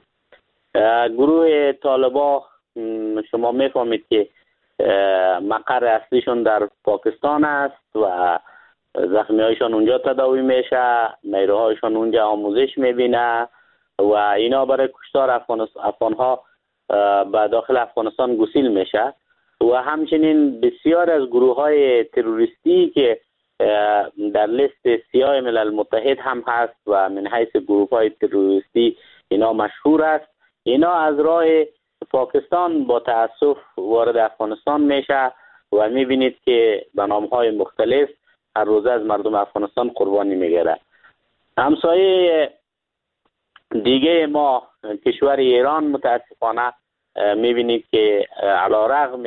گروه طالبان شما میفهمید که مقر اصلیشون در پاکستان است و زخمی هایشان اونجا تداوی میشه، نیروهایشان اونجا آموزش میبینه و اینا برای کشتار افغان ها به داخل افغانستان گسیل میشه و همچنین بسیار از گروه های تروریستی که در لیست سیاه ملل متحد هم هست و من حیث گروه های تروریستی اینا مشهور است، اینا از راه پاکستان با تأسف وارد افغانستان میشه و میبینید که به نامهای مختلف هر روز از مردم افغانستان قربانی میگیره. همسایه دیگه ما کشور ایران متاسفانه میبینید که علیرغم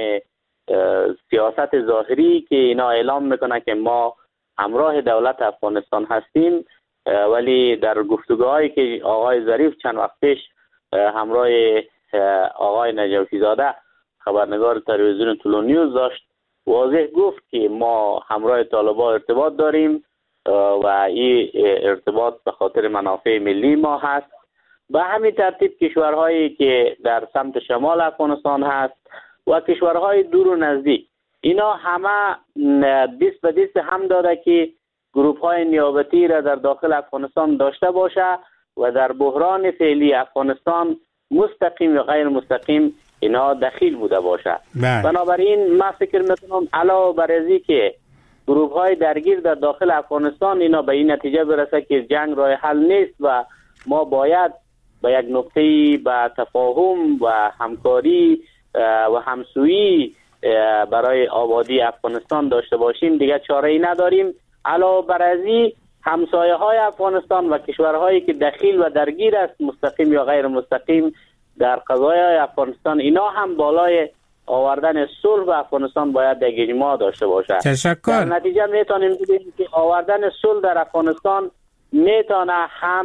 سیاست ظاهری که اینا اعلام میکنه که ما همراه دولت افغانستان هستیم، ولی در گفتگوهایی که آقای ظریف چند وقت پیش همراه آقای نجفی زاده خبرنگار تلویزیون طلوع نیوز داشت، واضح گفت که ما همراه طالبان ارتباط داریم و این ارتباط به خاطر منافع ملی ما هست. به همین ترتیب کشورهایی که در سمت شمال افغانستان هست و کشورهای دور و نزدیک، اینا همه دست به دست هم داده که گروه های نیابتی را در داخل افغانستان داشته باشه و در بحران فعلی افغانستان مستقیم و غیر مستقیم اینا دخیل بوده باشه. بنابراین من فکر میکنم علاوه بر ازی که گروه های درگیر در داخل افغانستان اینا به این نتیجه برسه که جنگ راه حل نیست و ما باید به یک نقطه‌ای به تفاهم و همکاری و همسویی برای آبادی افغانستان داشته باشیم، دیگه چاره‌ای نداریم. علاوه بر ازی همسایه های افغانستان و کشورهایی که دخیل و درگیر است مستقیم یا غیر مستقیم در قضایای افغانستان، اینا هم بالای آوردن صلح به افغانستان باید یک اجماع داشته باشه. تشکر. در نتیجه میتونیم ببینیم که آوردن صلح در افغانستان میتونه هم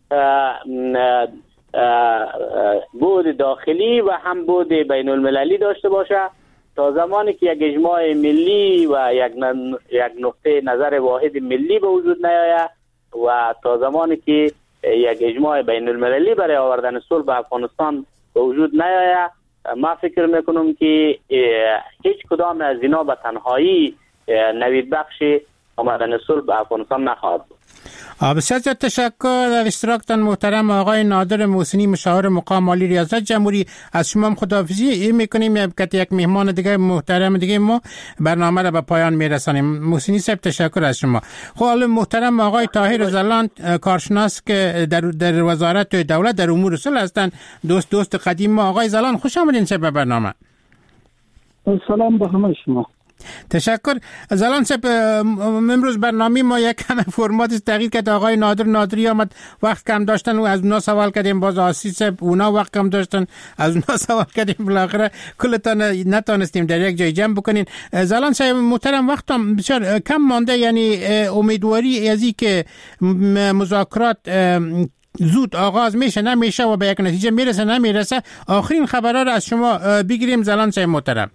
بود داخلی و هم بود بین المللی داشته باشه تا زمانی که یک اجماع ملی و یک نقطه نظر واحد ملی به وجود نیاید و تا زمانی که یک اجماع بین المللی برای آوردن صلح به افغانستان به وجود نیاید، ما فکر میکنم که هیچ کدام از اینا به تنهایی نوید بخش آمدن صلح به افغانستان نخواهد بود. بسیار تشکر. در اشتراکتان محترم آقای نادر محسنی، مشاور مقام عالی ریاست جمهوری، از شما خداحافظی میکنیم. یک مهمان دیگه محترم دیگه ما برنامه را به پایان میرسانیم. محسنی صاحب تشکر از شما. خب محترم آقای طاهر زلان، کارشناس که در وزارت دولت در امور صلح هستند، دوست قدیم ما. آقای زلان خوش آمدین به برنامه. سلام به همه شما. تشکر. زلان صاحب، امروز برنامه ما یک کم فرماتش تغییر کرد. آقای نادری آمد، وقت کم داشتن و از اونا سوال کردیم. باز آسی صاحب اونا وقت کم داشتن، از اونا سوال کردیم. بالاخره کلتان نتانستیم در یک جای جمع بکنین. زلان صاحب محترم، وقتم بسیار کم مانده، یعنی امیدواری از این که مذاکرات زود آغاز میشه نمیشه و به یک نتیجه میرسه نمیرسه، آخرین خبرها رو از شما بگیریم زلان صاحب محترم.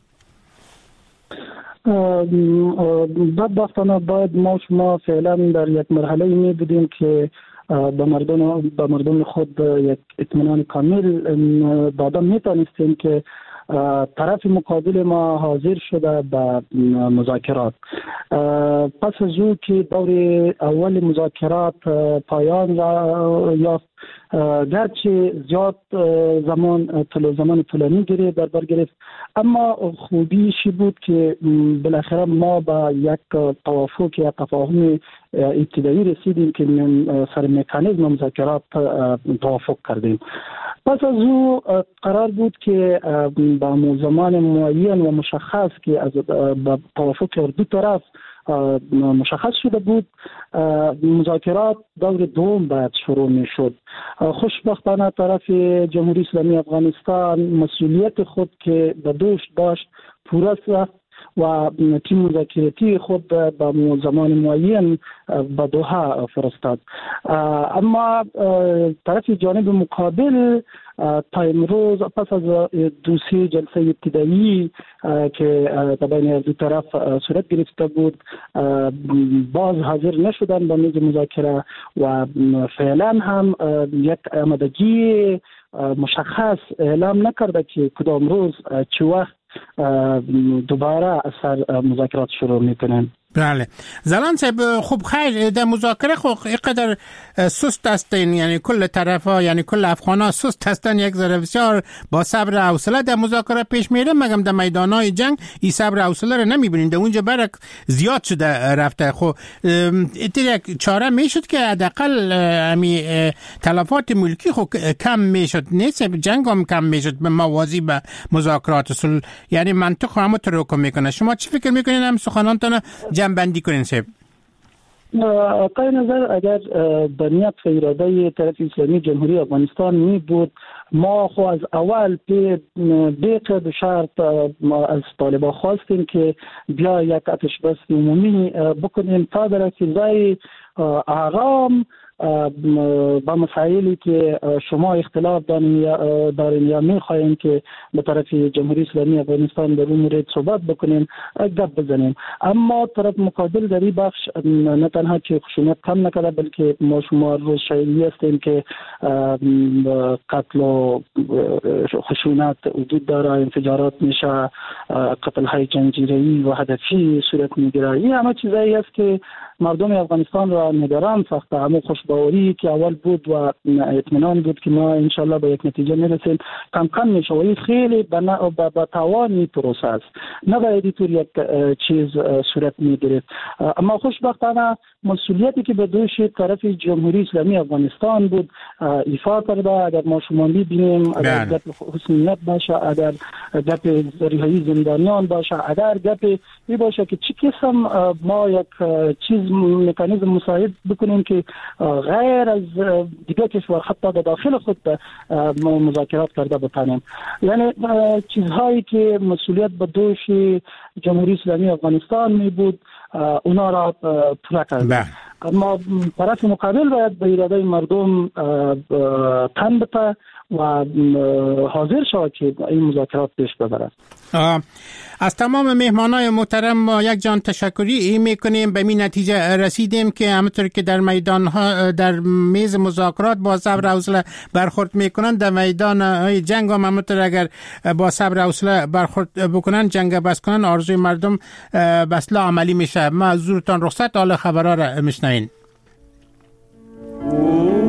بدبختانه باید ما شما فعلا در یک مرحله می بودیم که به مردم خود یک اطمینان کامل داده می تانستیم که طرف مقابل ما حاضر شده به مذاکرات. پس از او که دور اول مذاکرات پایان یافت، گرچه زیاد زمان طولانی گرفت در بر گرفت، اما خوبیشی بود که بالاخره ما با یک توافق یا تفاهم ابتدایی رسیدیم که سر مکانیزم مذاکرات توافق کردیم. پس از او قرار بود که با زمان معین و مشخص که از توافق دو طرف مشخص شده بود، مذاکرات دور دوم باید شروع می شد. خوشبختانه طرف جمهوری اسلامی افغانستان مسئولیت خود که به دوش داشت پورا ساخت و تیم مذاکراتی خود به زمان معین به دوحه فرستاد. اما طرف جانب مقابل تا امروز پس از دوسری جلسه ابتدایی که بین دو طرف صورت گرفته بود، باز حاضر نشدن به میز مذاکره و فعلا هم یک آمادگی مشخص اعلام نکرده که کدام روز چه وقت دوباره سر مذاکرات شروع میکنن. بله زلان صاحب، خب خیر، در مذاکره خب اینقدر سست هستین، یعنی کل طرفا، یعنی کل افغانا سست هستن، یک ذره بسیار با صبر و حوصله در مذاکره پیش میره، مگم در میدانهای جنگ این صبر و حوصله رو نمیبینین، در اونجا برک زیاد شده رفته. خب یک چاره میشد که حداقل امی تلفات ملکی خب کم میشد، نیست جنگ هم کم میشد به موازی به مذاکرات صلح، یعنی منطق هم تروکم میکنه. شما چی فکر میکنین هم سخنانتون بندی کنین صاحب؟ قای نظر اگر به نیت و اراده طرف اسلامی جمهوری افغانستان می بود، ما خو از اول به قید شرط از طالبان خواستیم که بیا یک آتش بس عمومی بکنیم تا در فضای آرام با مسائلی که شما اختلاف دارین یا میخواین که به طرف جمهوری اسلامی افغانستان در اون مورد صحبت بکنیم، گپ بزنیم. اما طرف مقابل در این بخش نه تنها که خشونت کم نکرده، بلکه ما شما روز شایعی هستیم که قتل و خشونت وجود داره، انفجارات میشه، قتل های جنگجویی و هدفی صورت میگیره. این همه چیزایی است که مردم افغانستان را نگران ساخته. همون خوشباوری که اول بود و اطمینان بود که ما انشالله به یک نتیجه میرسیم کم میشه و این خیلی به توانی پروسه است، نباید اینطور یک چیز صورت میگیرد. اما خوشبختانه مسئولیتی که به دوش طرف جمهوری اسلامی افغانستان بود ایفا کرده. اگر ما شما میبینیم، اگر گپ حسنیت باشه، اگر گپ رهایی زندانیان باشه، اگر گپ این باشه که چی قسم ما یک چیز مکانیزم مساعد بکنیم که غیر از دیگه کشور حتی در داخل خود مذاکرات کرده بتانیم، یعنی چیزهایی که مسئولیت به دوش جمهوری اسلامی افغانستان می بود اونا را پورا کرد. اما طرف مقابل باید به اراده مردم تن بده و حاضر شود که این مذاکرات پیش ببرد. از تمام مهمانای محترم ما یک جان تشکری میکنیم. به این نتیجه رسیدیم که همونطور که در میدان ها در میز مذاکرات با صبر و حوصله برخورد میکنن، در میدان های جنگ هم همونطور اگر با صبر و حوصله برخورد بکنن، جنگ بس کنن، آرزوی مردم بسلا عملی میشه. ما زورتان رخصت، حال خبرها را میشنوین.